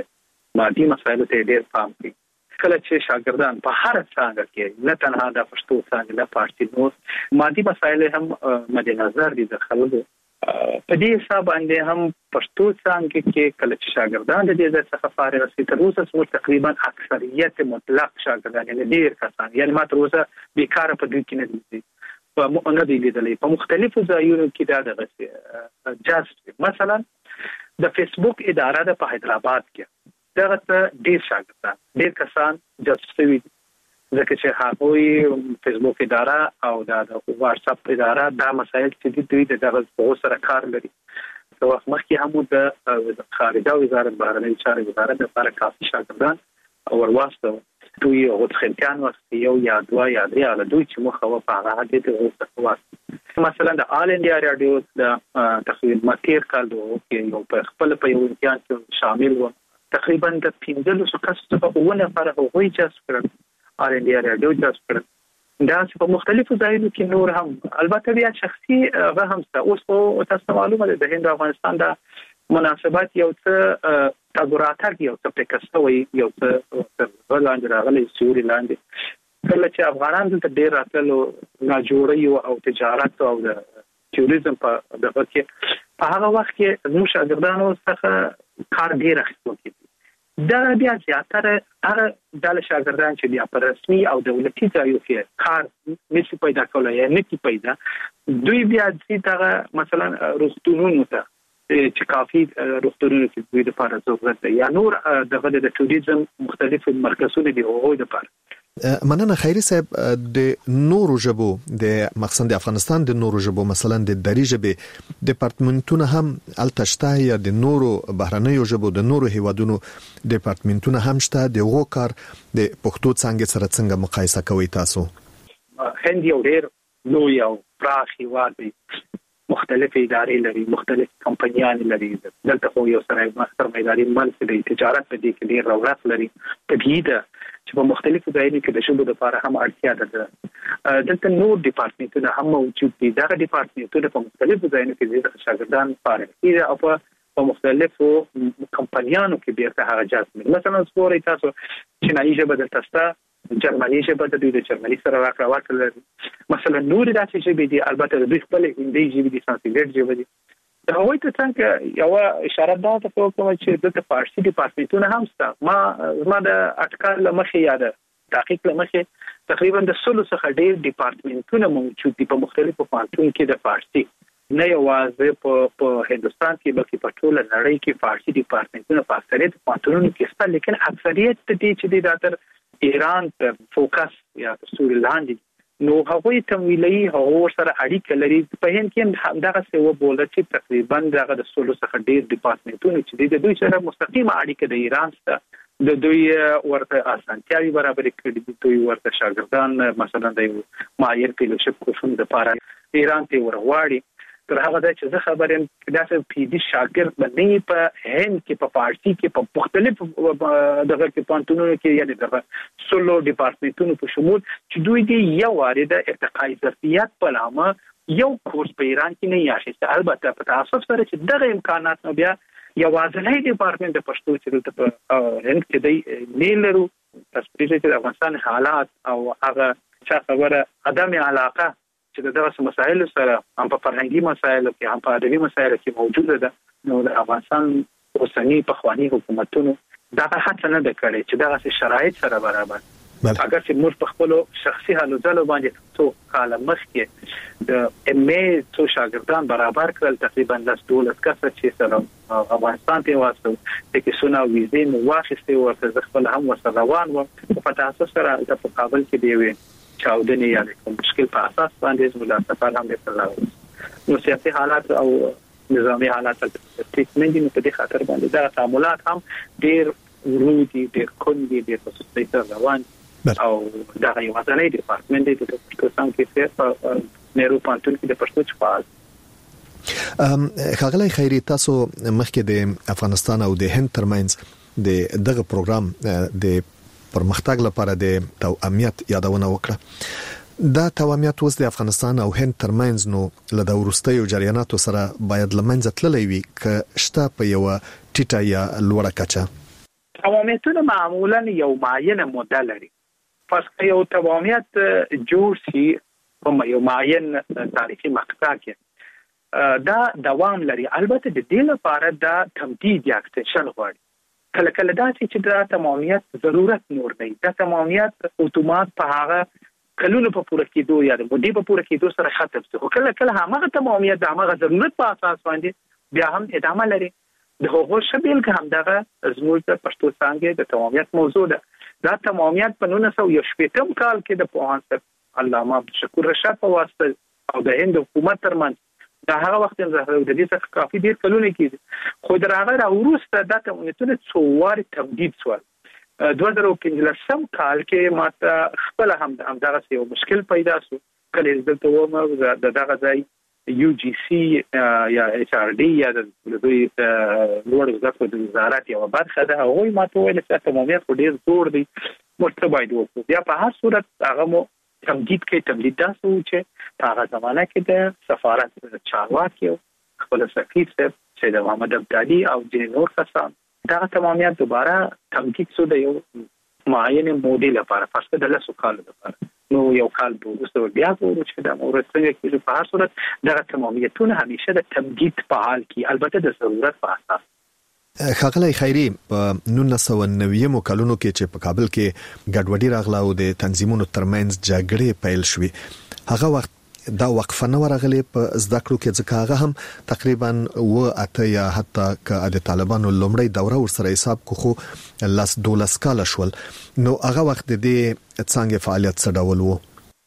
چې مادي مسایلو ته ډېر پام کوي. کله چې شاګردان په هر څانګه کې نه تنها د پښتو څانګه نه پارتي نو مادي مسایل هم مد نظر دي د خلکو په دې حساب باندې هم پښتو څانګه کې کله چې شاګردان د دې څخه فارغ شي تر اوسه څو تقریبا اکثریت مطلق شاګردان یعنی ډېر کسان یعنی ما تر اوسه بیکاره په دې کې نه دي په مونږ دي لیدلې په مختلفو ځایونو کې دا دغه جاست مثلا د فیسبوک اداره د په حیدرآباد کې دغه ډېر شاګردان ډېر کسان جاسوسي ځکه چې هغوی فیسبوک اداره او د واتس اپ اداره دا مسایل چې دوی دغه په سره کار لري. نو وخت مخکې هم د خارجه وزارت بهرنی چارې وزارت لپاره کافي شاګردان ورواستو دوی او خلکان وخت یو یا دوه یا درې علي دوی چې مخه و په هغه د اوسه واسطه مثلا د آل انډیا رادیو د تقریبا ماتیر کال کې یو په خپل په یو امتحان کې شامل و تقریبا د پنځلسو کسو په ونه لپاره هغوی جذب کړل آل انډیا رادیو جذب کړل دا په مختلفو ځایونو کې نور هم البته بیا شخصي هغه هم اوس او تاسو معلومه ده د هند افغانستان د مناسبات یو څه تګوراتګ یو څه پکستوي یو څه ولاندې راغلي سوري لاندې کله چې افغانان دلته ډېر راتلو نا جوړي او تجارت او د ټوریزم په دغه کې په هغه وخت کې موږ شاګردانو څخه کار ډېر اخیستل کېږي دا بیا زیاتره هغه د شاګردان چې بیا په رسمي او دولتي ځایو کې کار نشي پیدا کولای یا نشي پیدا دوی بیا چې دغه مثلا روغتونونو ته چې کافي روغتونونو کې دوی لپاره ضرورت دی یا نور دغه د ټوریزم مختلفو مرکزونو دی او د لپاره مننه خیری صاحب د نورو ژبو د مقصد د افغانستان د نورو ژبو مثلا د دری ژبې ډپارټمنټونه هم التشته یا د نورو بهرنیو ژبو د نورو هیوادونو ډپارټمنټونه هم شته د وو کار د پښتو څنګه سره څنګه مقایسه کوي تاسو؟ هند یو ډېر لوی او پراخ هیواد دی مختلف ادارې لري مختلف کمپنیان لري دلته خو یو سره سرمایداري ملک دی تجارت په دې کې ډېر رغبت لري طبیعي ده چې په مختلفو ځایونو کې د شوبو لپاره هم اړتیا ده دلته نور ډپارټمنټونه هم موجود دي دا ډپارټمنټونه په مختلفو ځایونو کې د شاګردان فارغ دي او په مختلفو کمپنیانو کې بیرته هغه جذب مثلا سپوري تاسو چینایي ژبه دلته سته جرمني ژبه د دوی د جرمني سره راکړه ورکړل مثلا نور داسې ژبې دي البته د دوی خپل هندي ژبې دي سانسکریت ژبه دي دا هغوی ته څنګه یو اشاره دا ته کوم چې د فارسي ډپارټمنټونه هم شته ما ما د اټکل مخې یاد تحقیق لمخې تقریبا د سلو څخه ډېر ډپارټمنټونه موجود دي په مختلفو پوهنتونونو کې د فارسي نه یوازې په په هندستان کې بلکې په ټوله نړۍ کې فارسي ډپارټمنټونه په اکثریت پوهنتونونو کې شته لیکن اکثریت دې چې د داتر ایران ته فوکس یا سوري لاندې نو هغوی تمویلي هغو سره اړیکه لري په هند کې دغه څه و بوله چې تقریبا دغه د سلو څخه ډېر ډپارټمنټونه چې د دوی سره مستقیمه اړیکه د ایران سره د دوی ورته اسانتیاوي برابر کړي دوی ورته شاګردان مثلا د معایر فیلوشپ کورسونو لپاره ایران ته ورغواړي تر هغه د چې زه خبرم دا چې پی ډي شاګرد باندې په هند کې په پارتي کې په مختلف دغه کې پانتونونو کې یعنی دغه سولو ډپارټمنټونو په شمول چې دوی دی یو وارد ارتقای ظرفیت په نامه یو کورس په ایران کې نه یاشته البته په تاسو سره چې دغه امکانات نو بیا یوازې ډپارټمنټ د پښتو چې په هند کې دی نه لرو تاسو چې د افغانستان حالات او هغه څه خبره عدم علاقه چې دغه مسایل سره هم په فرهنګي مسایلو کې هم په ادبي مسایلو کې موجوده ده نو د افغانستان اوسنی په خواني حکومتونو دا هڅه نه ده کړې چې دغه شرایط سره برابر اگر چې موږ په خپل شخصي حالو ځلو باندې څو کال مخکې د ام ای څو شاګردان برابر کړل تقریبا لاس دولت کسه چې سره افغانستان ته واسطه د کیسونه ویزې نو واخیستې ورته خپل هم وسره روان و په تاسو سره د کابل کې دی چاودنه یا کوم مشکل په اساس باندې زموږ سفر هم وکړل نو سیاسي حالات او نظامی حالات ټریټمنټ دي په دې خاطر باندې دا تعاملات هم ډېر ورودي ډېر کوندي ډېر په سیستم روان او دا یو ځانګړی ډپارټمنټ دی چې په څنګه کې نهرو پانتون کې د پښتو چپال ام خغلی خیری تاسو مخکې د افغانستان او د هند ترمنځ د دغه پروګرام د پرمختګ لپاره د توأمیت یادونه وکړه. دا توأمیت اوس د افغانستان او هند ترمنځ نو له د ورستیو جریاناتو سره باید لمنځه تللی وي که شته په یو ټیټه یا لوړه کچه. توأمیتونه معمولا یو معینه موده لري. پس که یو توأمیت جوړ شي په یو معین تاریخي مقطع کې دا دوام لري. البته د دې لپاره دا تمدید یا اکستنشن غواړي. کله کله دا چې دا تمامیت ضرورت نور دی. دا تمامیت اتومات په هغه کلونو په پوره کېدو یا د مودې په پوره کېدو سره ختم شي. کله کله هغه تمامیت د هغه ضرورت په اساس باندې بیا هم ادامه لري. د هغو شبیل که هم دغه زموږ د پښتو څانګې د تمامیت موضوع ده. دا تمامیت په نولس سوه یو شپېتم کال کې د پوهاند علامه عبدالشکور رشاد په واسطه او د هند حکومت ترمنځ دا هغه وخت د دې څخه کافي ډیر کلونه کېږي خو د هغه راوروسته دا تمامیتونه څو وارې تمدید شول. دوه زره پنځلسم کال کې ماته خپل هم همدغه یو مشکل پیدا شو. کله دلته ومه د دغه ځای یو جی سی یا ایچ آر ډي یا د دوی لوړ زده کړو د وزارت یو برخه ده. هغوی ماته ویل چې تمامیت خو ډیر زوړ دی موږ ته باید وکړو. بیا په هر صورت هغه مو تمدید کې تمدید داسې و چې په هغه زمانه کې د سفارت چارواکي او خپل سفیر صاحب چې د محمد ابدالي او ځینې نور کسان دغه تمامیت دوباره تمدید شو د یو معین مودې لپاره فرض کړه د لسو کالو لپاره. نو یو کال وروسته بیا وګورو چې دا مورد څنګه کېږي. په هر صورت دغه تمامیتونه همیشه د تمدید په حال کې البته د ضرورت په اساس. خغلی خیری په نولس سوه نوي کلونو کې چې په کابل کې ګډوډي راغله او د تنظیمونو ترمنځ جګړې پیل شوې هغه وخت دا وقفه نه ورغلی په زده کړو کې ځکه هغه هم تقریبا و اته یا حتی که د طالبانو لومړی دوره ورسره حساب کو خو لاس دولس کال شول. نو هغه وخت د دې څنګه فعالیت څه ډول وو؟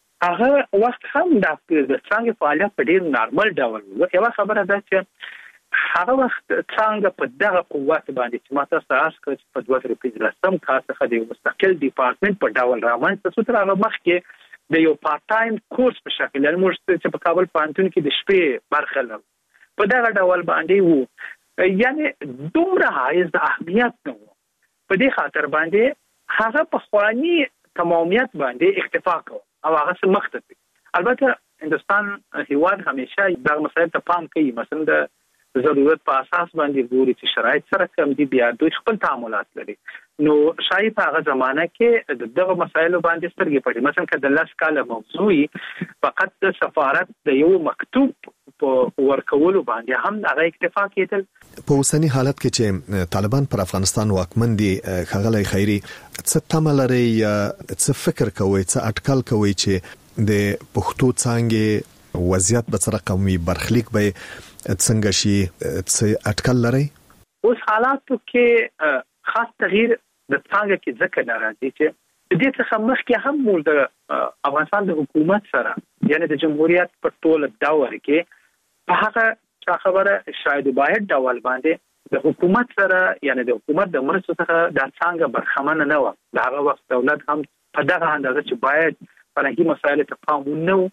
هغه وخت هم د څنګه فعالیت په ډیر نارمل ډول وو. یو خبره ده چې هغه وخت څنګه په دغه قوت باندې چې ماته اساس کړ چې په دوه زره پنځلسم کال څخه د مستقل ډپارټمنټ په ډول رامنځته شو. تر هغه مخکې د یو پارت ټایم کورس په شکل موږ چې په کابل پوهنتون کې د شپې برخه لرو په دغه ډول باندې وو. یعنی دومره حایز د اهمیت نه وو. په دې خاطر باندې هغه په خواني تمامیت باندې اکتفا کوي او هغه څه مخته. البته هندستان هیواد همیشه دغه مسایل ته پام کوي. مثلا د ضرورت په اساس باندې ګوري چې شرایط سره کم دي بیا دوی خپل تعاملات لري. نو شاید په هغه زمانه کې دغه مسایلو باندې سترګې پټي. مثلا که د لاس کاله موضوعي فقط د سفارت د یو مکتوب په ورکولو باندې هم هغه اکتفا کېدل. په اوسنی حالت کې چې طالبان پر افغانستان واکمن دي خغلی خیری څه تمه لري یا څه فکر کوي څه اټکل کوي چې د پښتو څانګې وضعیت به څه رقم وي برخلیک به څنګه شي څه اټکل لري؟ اوس حالاتو کې خاص تغییر د څنګه کې ځکه ناراضي چې د دې څخه مخکې هم مول د افغانستان د حکومت سره یعنی د جمهوریت په ټول دور کې په هغه خبره شاید باید ډول باندې د حکومت سره یعنی د حکومت د مرستو څخه د څنګه برخمن نه و. د هغه وخت دولت هم په دغه اندازه چې باید فرهنګي مسایل ته پام ونه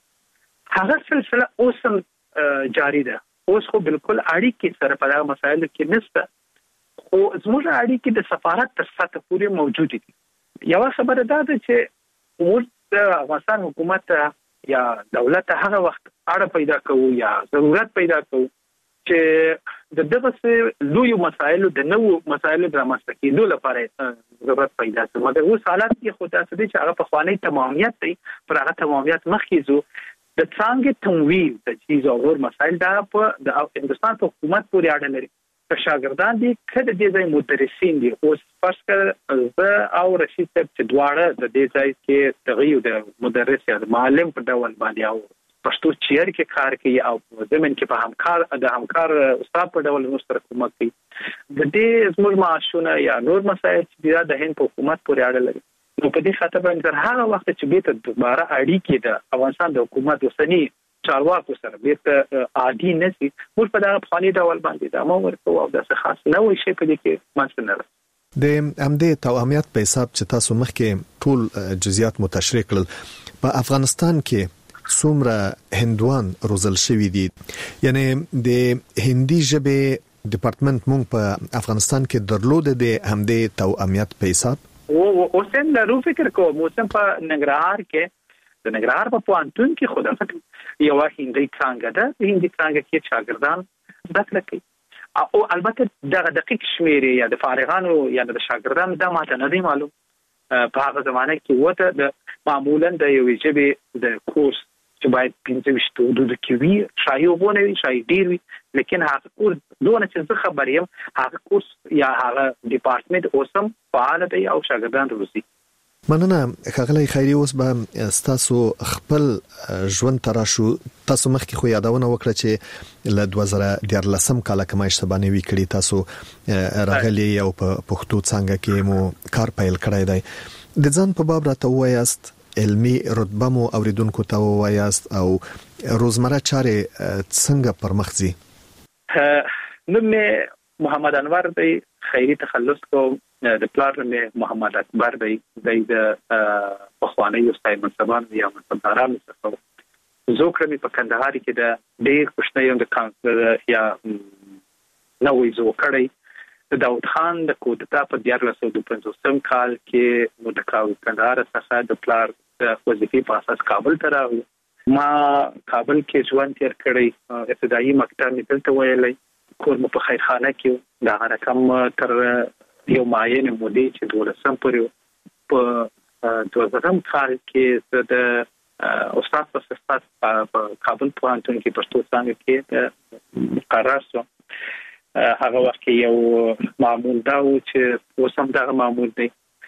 هغه سلسله اوس هم جاری ده. اوس خو بالکل اړیکې سره په دغه مسایلو کې نشته خو زموږ اړیکې د سفارت تر سطح پورې موجود دي. یو خبره دا ده چې موږ د افغانستان حکومت یا دولت هغه وخت اړه پیدا کوو یا ضرورت پیدا کوو چې د دغه لوی مسایلو د نوو مسایلو د رامنځته کېدو لپاره ضرورت پیدا شي. مګر اوس حالات کې خو تاسو دې چې هغه په خواني تمامیت دی پر هغه تمامیت مخکې زو د څنګه تمویل د چیز او ور مسایل دا په د هندستان په حکومت پورې اړه لري. شاګردان دي کله د دې مدرسین دي اوس فرض کړه زه او رشید صاحب چې دواړه د دې ځای کې تغیر د مدرس یا معلم په ډول باندې او پښتو چیر کې کار کوي او زمين کې په همکار د همکار استاد په ډول مستر کومک کوي. د دې زموږ معاشونه یا نور مسایل چې د هند په حکومت پورې اړه لري. نو په دې خاطر باندې تر هغه وخت چې به ته دوباره اړیکې د افغانستان د حکومت وسنی چارواکو سره بیرته عادي نشي موږ په دغه فاني ډول باندې دا مو ورته او د څه خاص نه وي شي په دې کې مانځنه د امدې توأمیت په حساب چې تاسو مخکې ټول جزئیات متشریح کړل په افغانستان کې څومره هندوان روزل شوی دي. یعنی د هندي ژبې ډپارټمنټ مونږ په افغانستان کې درلود د همدې توأمیت په حساب او اوسم د رو فکر کوم اوسم په ننګرهار کې د ننګرهار په پوهنتون کې خدای یو هندي څنګه ده هندي څنګه کې شاګردان داخله کوي او البته د دقیق شمیرې یا د فارغانو یا د شاګردانو د ماته نه دی معلوم. په هغه زمانه کې وته د معمولا د یو ژبې د کورس چې باید پنځه ویشت حدود کې وي شایي وبونه وي شایي ډیر وي لیکن هغه کورس دونه چې زه خبر یم هغه کورس یا هغه ډپارټمنټ اوسم فعال دی او شاګردان روزي. مننه خغلی خیری. اوس به ستاسو خپل ژوند تراشو. تاسو مخکې خو یادونه وکړه چې له دوه زره دیارلسم کال کمای شتبانه وی کړی تاسو راغلی یو په پښتو څنګه کې مو کار پیل کړی دی. د ځان په باب راته وایاست علمي رتبه مو اوریدونکو ته وایاست او روزمره چارې څنګه پرمخ ځي؟ نوم محمد انور دی. خیری تخلص کو د پلار مې محمد اکبر دی. د پخوانی استاد منصبان یا منصبداران څخه زوکره مې په کندهار کې د ډېر خوشنۍ د کانسلر یا نوې زوکړی د داود خان د کوټه په دیارلس سوه پنځوسم کال کې نو د کندهار څخه د پلار د وظیفې په اساس کابل ته راغلی. ما کابل کې ژوند تیر کړی. ابتدایي مکتب مې دلته ویلی. کور مو په خیرخانه کې دا رقم تر یو معین مودې چې دولسم پورې په دوه زرم کال کې د استاد په صفت په کابل پوهنتون کې پښتو څانګه کې مقرر شوم. هغه وخت یو معمول دا و چې اوسم دا معمول دی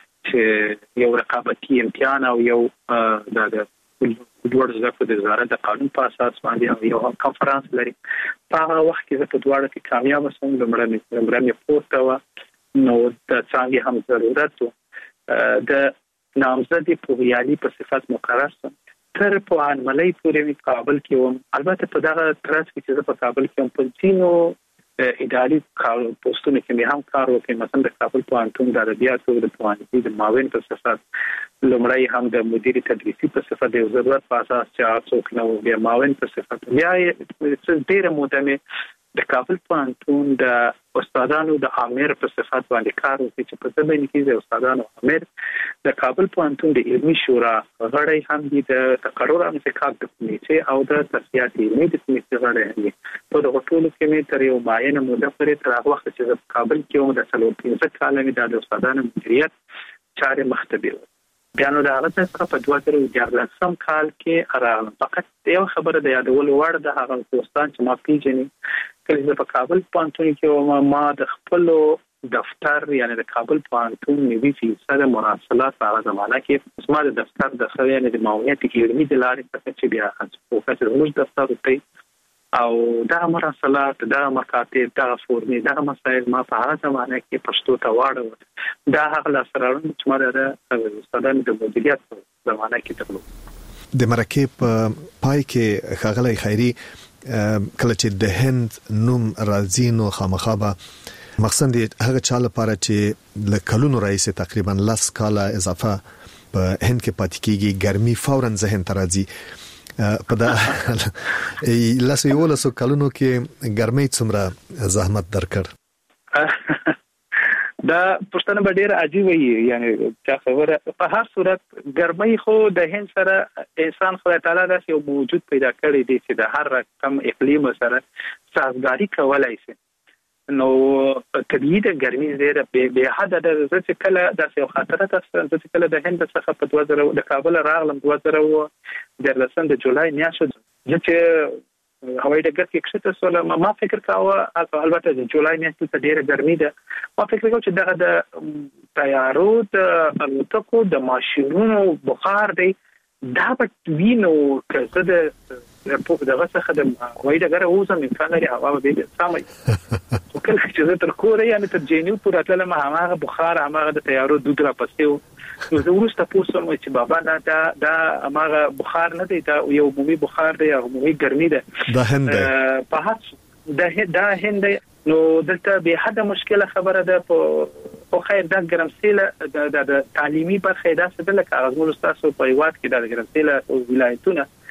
چې یو رقابتي امتحان او یو د دوړ زکه د وزارت د قانون په اساس باندې یو کانفرنس لري. په هغه وخت کې زه په دوړ کې کامیاب شوم. لمړنی لمړنی پورته و نو د څنګه هم ضرورت و د نامزدي پوهیالي په صفت مقرر شوم. تر په انملای پورې په کابل کې وم. البته په دغه ترڅ کې چې په کابل کې هم پنځینو اداري پوسټونه کې مې هم کار وکړ. مثلا د کابل پوهنتون د ادبیاتو د پوهنځي د معاون په صفت لومړی هم د مدیر تدریسي په صفت د ضرورت په اساس چې څوک نو بیا معاون په صفت بیا ډېر موده مې د کابل پوهنتون د استادانو د امیر په صفت باندې کار وکړ چې په ځبې کې د استادانو امیر د کابل پوهنتون د علمي شورا غړی هم دي د تقرر امسکاک د کمیټې او د تصفیات علمي د کمیټې غړی هم دي. په دغه ټولو کې مې تر یو معینه موده پورې تر هغه وخت چې په کابل کې وم د څلور پنځه کاله مې د استادانو مدیریت چارې مختبر بیا نو د هغه څخه په دوه زره دیارلسم کال کې راغلم. فقط یو خبره د یادولو وړ د هغه دوستان چې ما پیژني کله چې په کابل پوهنتون کې ما د خپل دفتر یعنی د کابل پوهنتون نوي فیصد مراسلات په هغه زمانه کې زما د دفتر د خو یعنی د معاونیت علمي د لارې څخه چې بیا پروفیسور موږ دفتر ته او دا مراسلات دا مکاتب دا فورمې دا مسایل ما په هغه زمانه کې پښتو ته واړو. دا هغه لاسران چې ما د استادانو د مدیریت زمانه کې درلود. د مرکه په پای کې خغلی خیری کله چې د هند نوم راځي نو خامخابه مقصد هغه چا لپاره چې له کلونو رئیس تقریبا لس کاله اضافه په هند کې پاتې کیږي ګرمي فورا ذهن ته راځي. په دا لاسو یو لاسو کلونو کې ګرمي څومره زحمت درکړ؟ دا پښتنه به ډیر عجیب وي. یعنی چې خبره په هر صورت ګرمي خو د هند سره انسان خدای تعالی داسې یو موجود پیدا کړی دی چې د هر رقم اقلیم سره سازگاری کولای شي. نو طبيعي د ګرمي زیره به حد د ځکه کله د یو خاطره تاسو چې کله د هند څخه په دوه زره د کابل راغلم دوه زره د لسم د جولای میاشت چې هوایي ډګر کې کښته سول ما فکر کاوه البته د جولای میاشت ته ډیره ګرمي ده. ما فکر کاوه چې دغه د تیارو د الوتکو د ماشینونو بخار دی دا په وینو کړه د په دغه څخه د هوایي ډګر اوسم امکان لري هوا به سمای کله چې تر کوره یعنی تر جنیو پورې تل ما هغه بخار هغه د تیارو دود را پسیو. نو زه ورسته پوښتنه وکړم چې بابا دا دا هغه بخار نه دی دا یو عمومي بخار دی عمومي ګرمي ده د هند په هڅه د دا هند نو دلته به حد مشکله خبره ده په خیر دا ګرمسیله د تعلیمي برخه دا څه ده لکه غوړ تاسو په یوات کې د ګرمسیله ولایتونه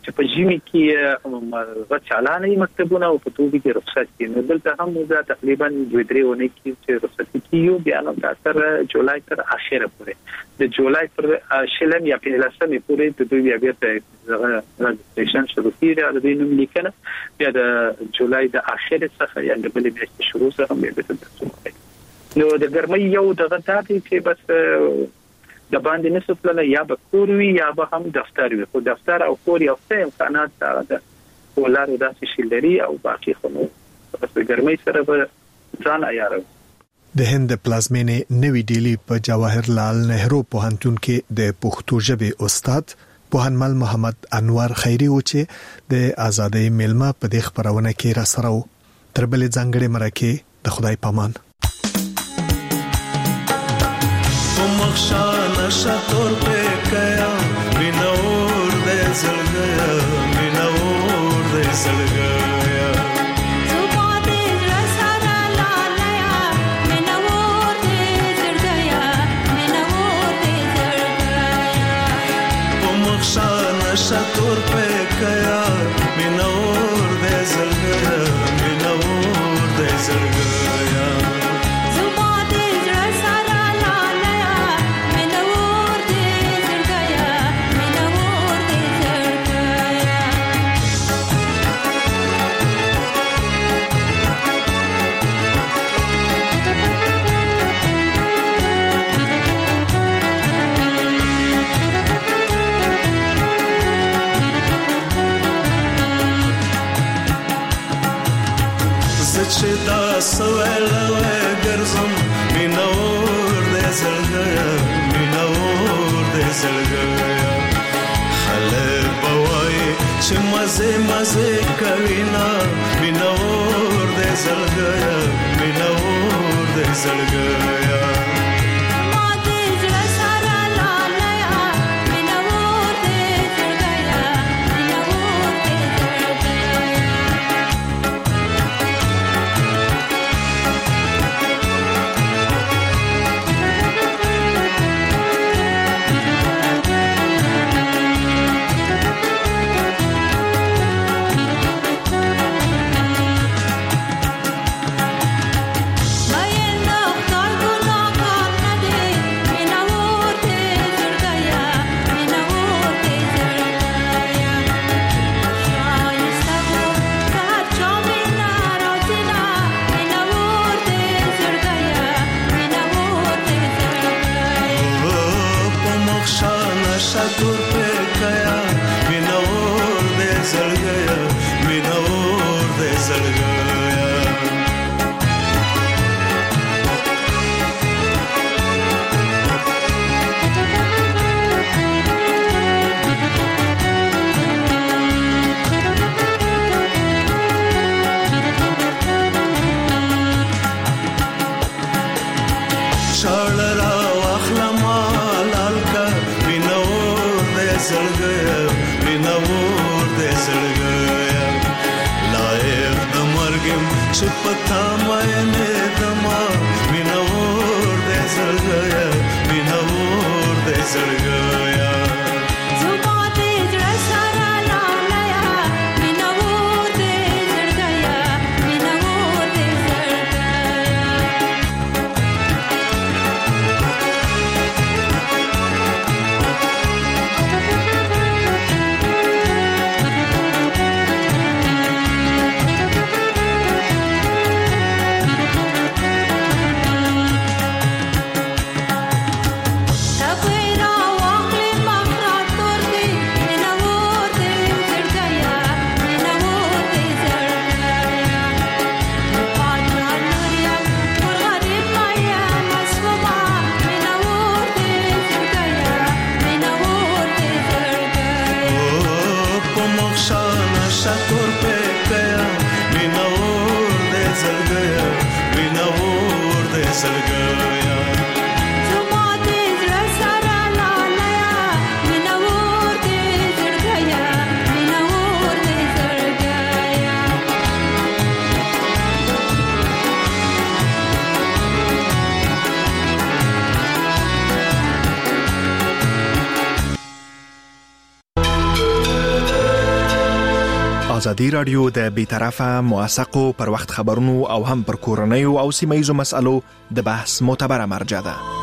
چې په ژمي کې غو چالانه مکتبونه او په توګه کې رخصت دي نو دلته هم دا تقریبا دوه درې ونې کې چې رخصت کیو بیا نو دا تر جولای تر اخره پورې د جولای پر شلم یا په لسمه پورې د دوی بیا ته رجستریشن شروع کیږي د دې نوم لیکنه بیا د جولای د اخره څخه یا د بلې میاشتې شروع سره به تاسو نو د ګرمۍ یو دغه تاسو چې بس د باندې نسبله یا به کوروي یا به هم دفتر وي خو دفتر او کور یو څه امکانات ده ولر داسې شیلري او باقي خو بس ګرمۍ سره به ځان عیارو د هند پلازمینې نوې ډیلی په جواهر لال نهرو پوهنتون کې د پښتو ژبې استاد پوهنمل محمد انور خیری و چې د آزادۍ میلمه په دې خبرونه کې را سره و تر بلې ځانګړې مرکه د خدای پامان مخشانه شطور په کیا مینور دې زړګیا مینور دې زړګیا زما دې رسره لالیا مینور دې زړګیا مینور دې زړګیا په مخشانه شطور په کیا مینور دې زړګیا مینور دې زړګیا چې دا سوال ورګرزم مینور دې زړګیا مینور دې زړګیا خلک بوای چې مزه مزه کوي نا مینور دې زړګیا مینور دې زړګیا ازادي رادیو د بیطرفه موثقو پر وخت خبرونو او هم پر کورنیو او سیمه ایزو مسالو د بحث معتبره مرجع ده.